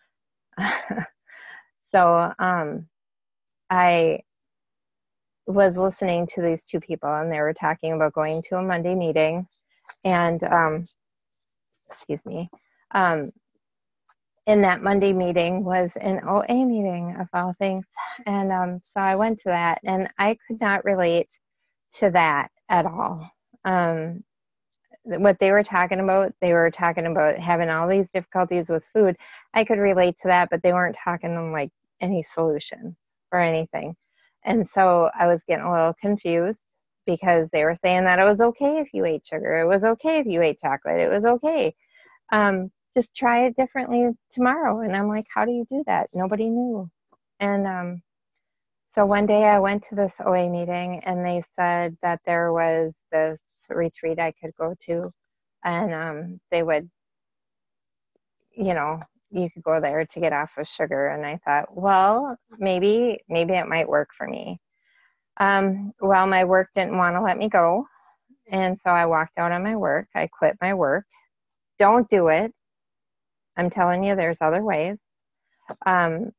So um, I was listening to these two people, and they were talking about going to a Monday meeting. And, um, excuse me, um, in that Monday meeting was an O A meeting of all things. And um, so I went to that, and I could not relate to that at all. Um, what they were talking about, they were talking about having all these difficulties with food. I could relate to that, but they weren't talking on like any solutions or anything. And so I was getting a little confused because they were saying that it was okay if you ate sugar. It was okay if you ate chocolate. It was okay. Um, just try it differently tomorrow. And I'm like, how do you do that? Nobody knew. And um, so one day I went to this O A meeting, and they said that there was this retreat I could go to, and um, they would, you know, you could go there to get off of sugar. And I thought, well, maybe, maybe it might work for me. Um, well, my work didn't want to let me go. And so I walked out on my work. I quit my work. Don't do it. I'm telling you, there's other ways. Um,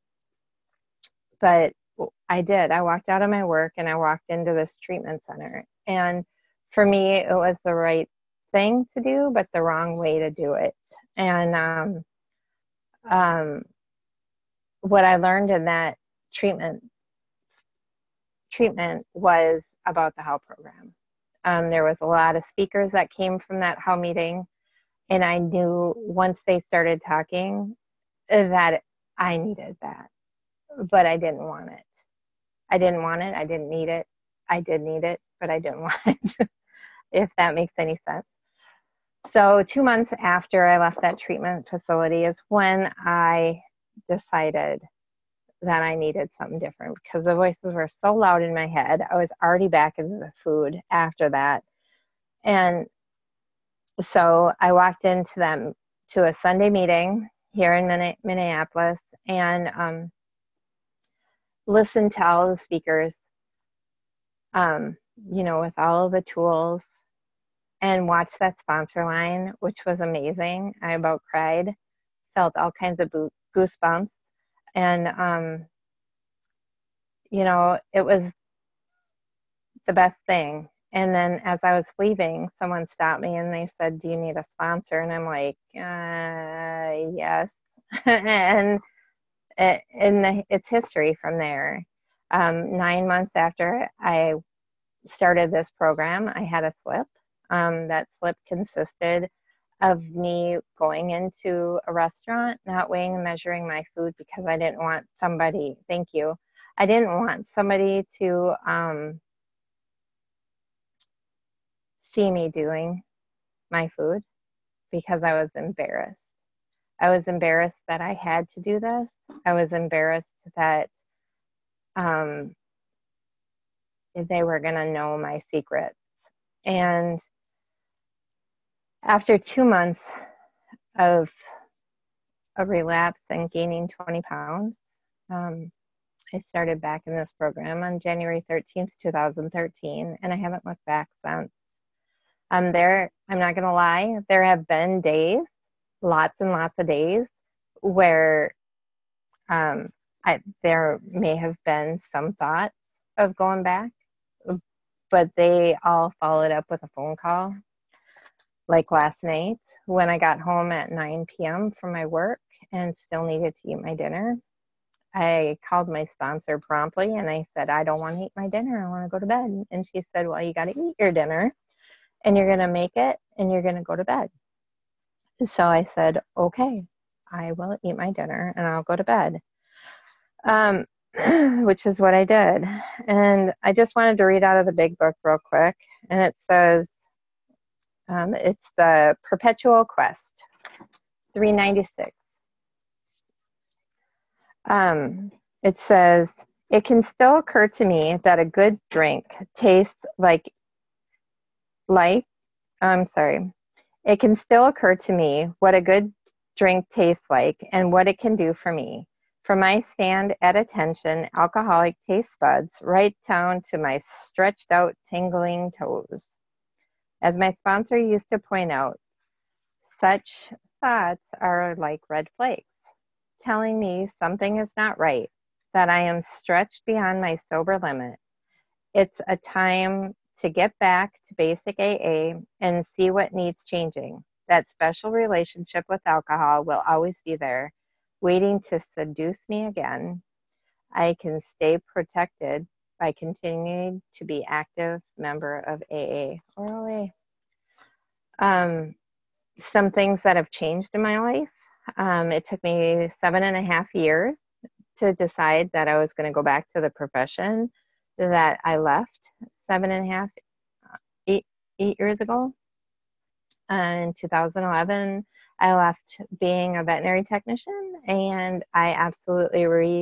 but I did. I walked out of my work, and I walked into this treatment center. And for me, it was the right thing to do, but the wrong way to do it. And um, um, what I learned in that treatment treatment was about the H O W program. Um, there was a lot of speakers that came from that H O W meeting, and I knew once they started talking that I needed that, but I didn't want it. I didn't want it. I didn't need it. I did need it, but I didn't want it, if that makes any sense. So two months after I left that treatment facility is when I decided that I needed something different, because the voices were so loud in my head. I was already back into the food after that. And so I walked into them to a Sunday meeting here in Minneapolis, and um, listened to all the speakers, um, you know, with all of the tools, and watched that sponsor line, which was amazing. I about cried, felt all kinds of goosebumps. And, um, you know, it was the best thing. And then as I was leaving, someone stopped me and they said, do you need a sponsor? And I'm like, uh, yes. and it, and it's history from there. Um, nine months after I started this program, I had a slip. Um, that slip consisted of me going into a restaurant, not weighing and measuring my food, because I didn't want somebody, thank you, I didn't want somebody to um, see me doing my food, because I was embarrassed. I was embarrassed that I had to do this. I was embarrassed that um, they were going to know my secrets. And after two months of a relapse and gaining twenty pounds, um, I started back in this program on January thirteenth, two thousand thirteen, and I haven't looked back since. Um, there, I'm not going to lie, there have been days, lots and lots of days, where um, I, there may have been some thoughts of going back, but they all followed up with a phone call. Like last night, when I got home at nine p.m. from my work and still needed to eat my dinner, I called my sponsor promptly and I said, I don't want to eat my dinner. I want to go to bed. And she said, well, you got to eat your dinner, and you're going to make it, and you're going to go to bed. So I said, okay. I will eat my dinner and I'll go to bed. Um, which is what I did. And I just wanted to read out of the big book real quick. And it says, um, it's the Perpetual Quest, three ninety-six. Um, it says, it can still occur to me that a good drink tastes like, like, I'm sorry. It can still occur to me what a good drink tastes like and what it can do for me. From my stand at attention, alcoholic taste buds, right down to my stretched out, tingling toes. As my sponsor used to point out, such thoughts are like red flakes, telling me something is not right, that I am stretched beyond my sober limit. It's a time to get back to basic A A and see what needs changing. That special relationship with alcohol will always be there, waiting to seduce me again. I can stay protected by continuing to be active member of A A or O A. Um, some things that have changed in my life. Um, it took me seven and a half years to decide that I was going to go back to the profession that I left seven and a half, eight, eight years ago. Uh, in two thousand eleven, I left being a veterinary technician, and I absolutely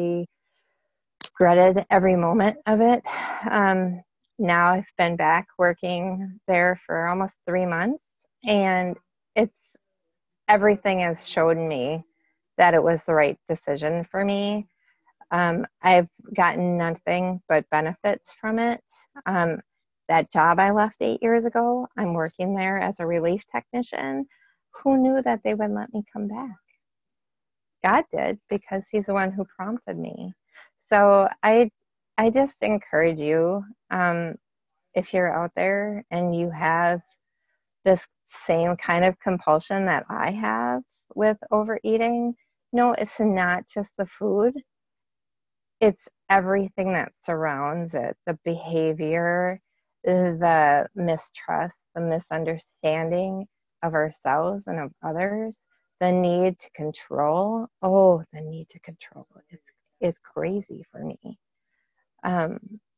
regretted every moment of it. Um, now I've been back working there for almost three months, and it's everything has shown me that it was the right decision for me. Um, I've gotten nothing but benefits from it. Um, that job I left eight years ago, I'm working there as a relief technician. Who knew that they would let me come back? God did, because he's the one who prompted me. So I, I just encourage you, um, if you're out there and you have this same kind of compulsion that I have with overeating, no, it's not just the food. It's everything that surrounds it, the behavior, the mistrust, the misunderstanding of ourselves and of others, the need to control. Oh, the need to control. It's, it's crazy for me. Um,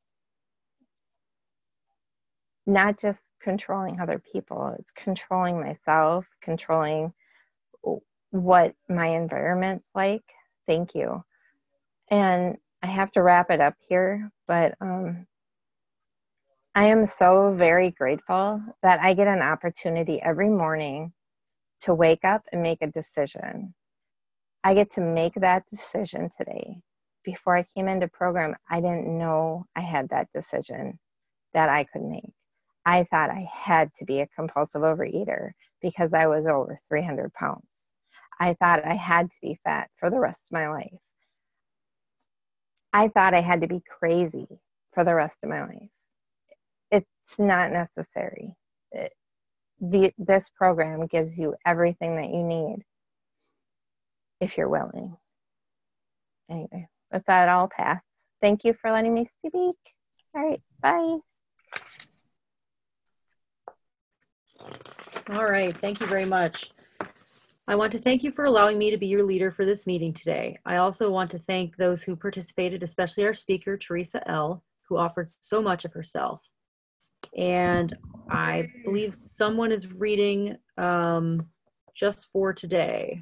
not just controlling other people, it's controlling myself, controlling what my environment's like. Thank you. And I have to wrap it up here, but um, I am so very grateful that I get an opportunity every morning to wake up and make a decision. I get to make that decision today. Before I came into program, I didn't know I had that decision that I could make. I thought I had to be a compulsive overeater because I was over three hundred pounds. I thought I had to be fat for the rest of my life. I thought I had to be crazy for the rest of my life. It's not necessary. It, the, this program gives you everything that you need if you're willing. Anyway, with that, I'll pass. Thank you for letting me speak. All right, bye. All right, thank you very much. I want to thank you for allowing me to be your leader for this meeting today. I also want to thank those who participated, especially our speaker, Teresa L., who offered so much of herself. And I believe someone is reading um, just for today.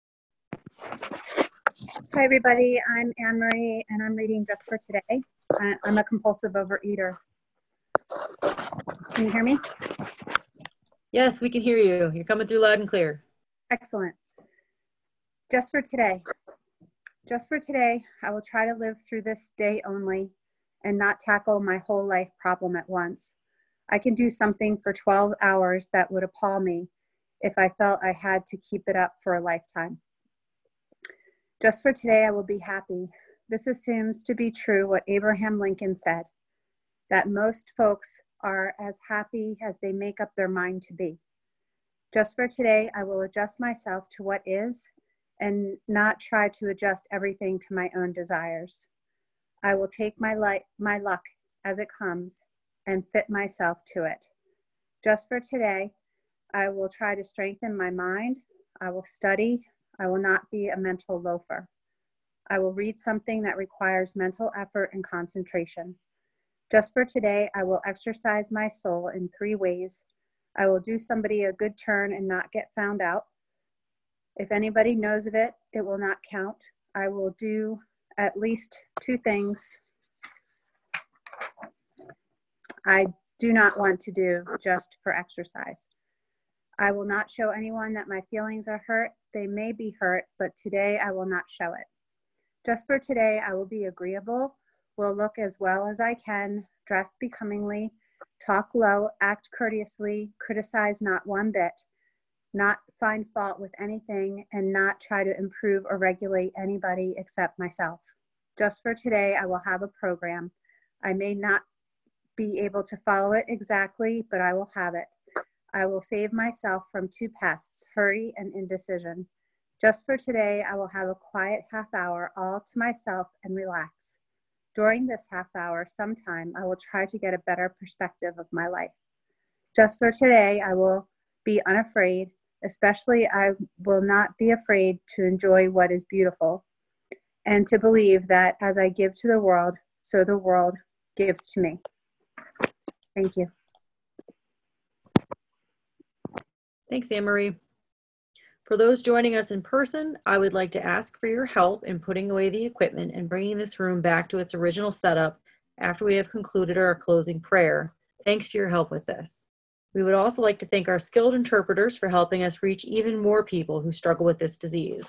Hi, everybody. I'm Anne Marie, and I'm reading just for today. I- I'm a compulsive overeater. Can you hear me? Yes, we can hear you. You're coming through loud and clear. Excellent. Just for today. Just for today, I will try to live through this day only and not tackle my whole life problem at once. I can do something for twelve hours that would appall me if I felt I had to keep it up for a lifetime. Just for today, I will be happy. This assumes to be true what Abraham Lincoln said, that most folks are as happy as they make up their mind to be. Just for today, I will adjust myself to what is and not try to adjust everything to my own desires. I will take my, light, my luck as it comes and fit myself to it. Just for today, I will try to strengthen my mind. I will study. I will not be a mental loafer. I will read something that requires mental effort and concentration. Just for today, I will exercise my soul in three ways. I will do somebody a good turn and not get found out. If anybody knows of it, it will not count. I will do at least two things I do not want to do just for exercise. I will not show anyone that my feelings are hurt. They may be hurt, but today I will not show it. Just for today, I will be agreeable, will look as well as I can, dress becomingly, talk low, act courteously, criticize not one bit, not find fault with anything, and not try to improve or regulate anybody except myself. Just for today, I will have a program. I may not be able to follow it exactly, but I will have it. I will save myself from two pests, hurry and indecision. Just for today, I will have a quiet half hour all to myself and relax. During this half hour, sometime, I will try to get a better perspective of my life. Just for today, I will be unafraid, especially I will not be afraid to enjoy what is beautiful and to believe that as I give to the world, so the world gives to me. Thank you. Thanks, Anne-Marie. For those joining us in person, I would like to ask for your help in putting away the equipment and bringing this room back to its original setup after we have concluded our closing prayer. Thanks for your help with this. We would also like to thank our skilled interpreters for helping us reach even more people who struggle with this disease.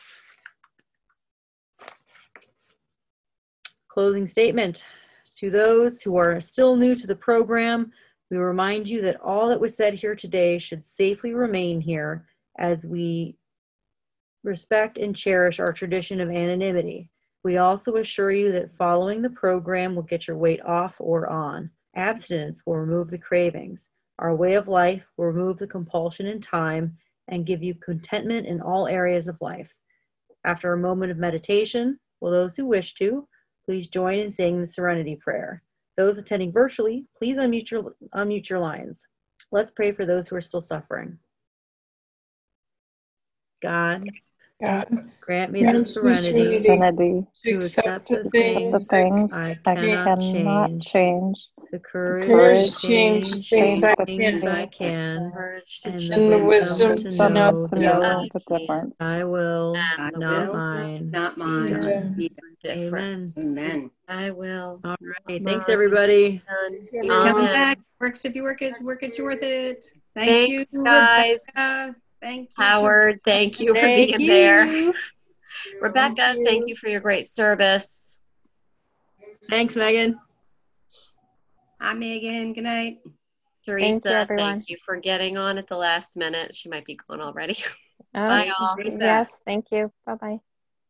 Closing statement. To those who are still new to the program, we remind you that all that was said here today should safely remain here as we respect and cherish our tradition of anonymity. We also assure you that following the program will get your weight off or on. Abstinence will remove the cravings. Our way of life will remove the compulsion in time and give you contentment in all areas of life. After a moment of meditation, will those who wish to, please join in saying the Serenity Prayer. Those attending virtually, please unmute your, unmute your lines. Let's pray for those who are still suffering. God, God, grant me grant the me serenity, serenity to accept the things, things I I cannot cannot change, change, the courage, courage to to change change things I things can, I can, Courage to and the and the wisdom wisdom to to know know the know difference. the difference. I will, I not will, mine. not Be mine. done. Be Amen. difference. Amen. I will. All right. not Thanks, mine. everybody. Done. Keep coming Amen. back. Works if you work it, work it, you're worth it. Thank you, Thanks, guys. Rebecca. Thank you, Howard, thank you for Thank being there. you. Rebecca, Thank you. thank you for your great service. Thanks, Megan. Hi, Megan. Good night. Teresa, thank you, everyone. for getting on at the last minute. She might be gone already. Oh, Bye, all. Teresa. yes, thank you. Bye-bye.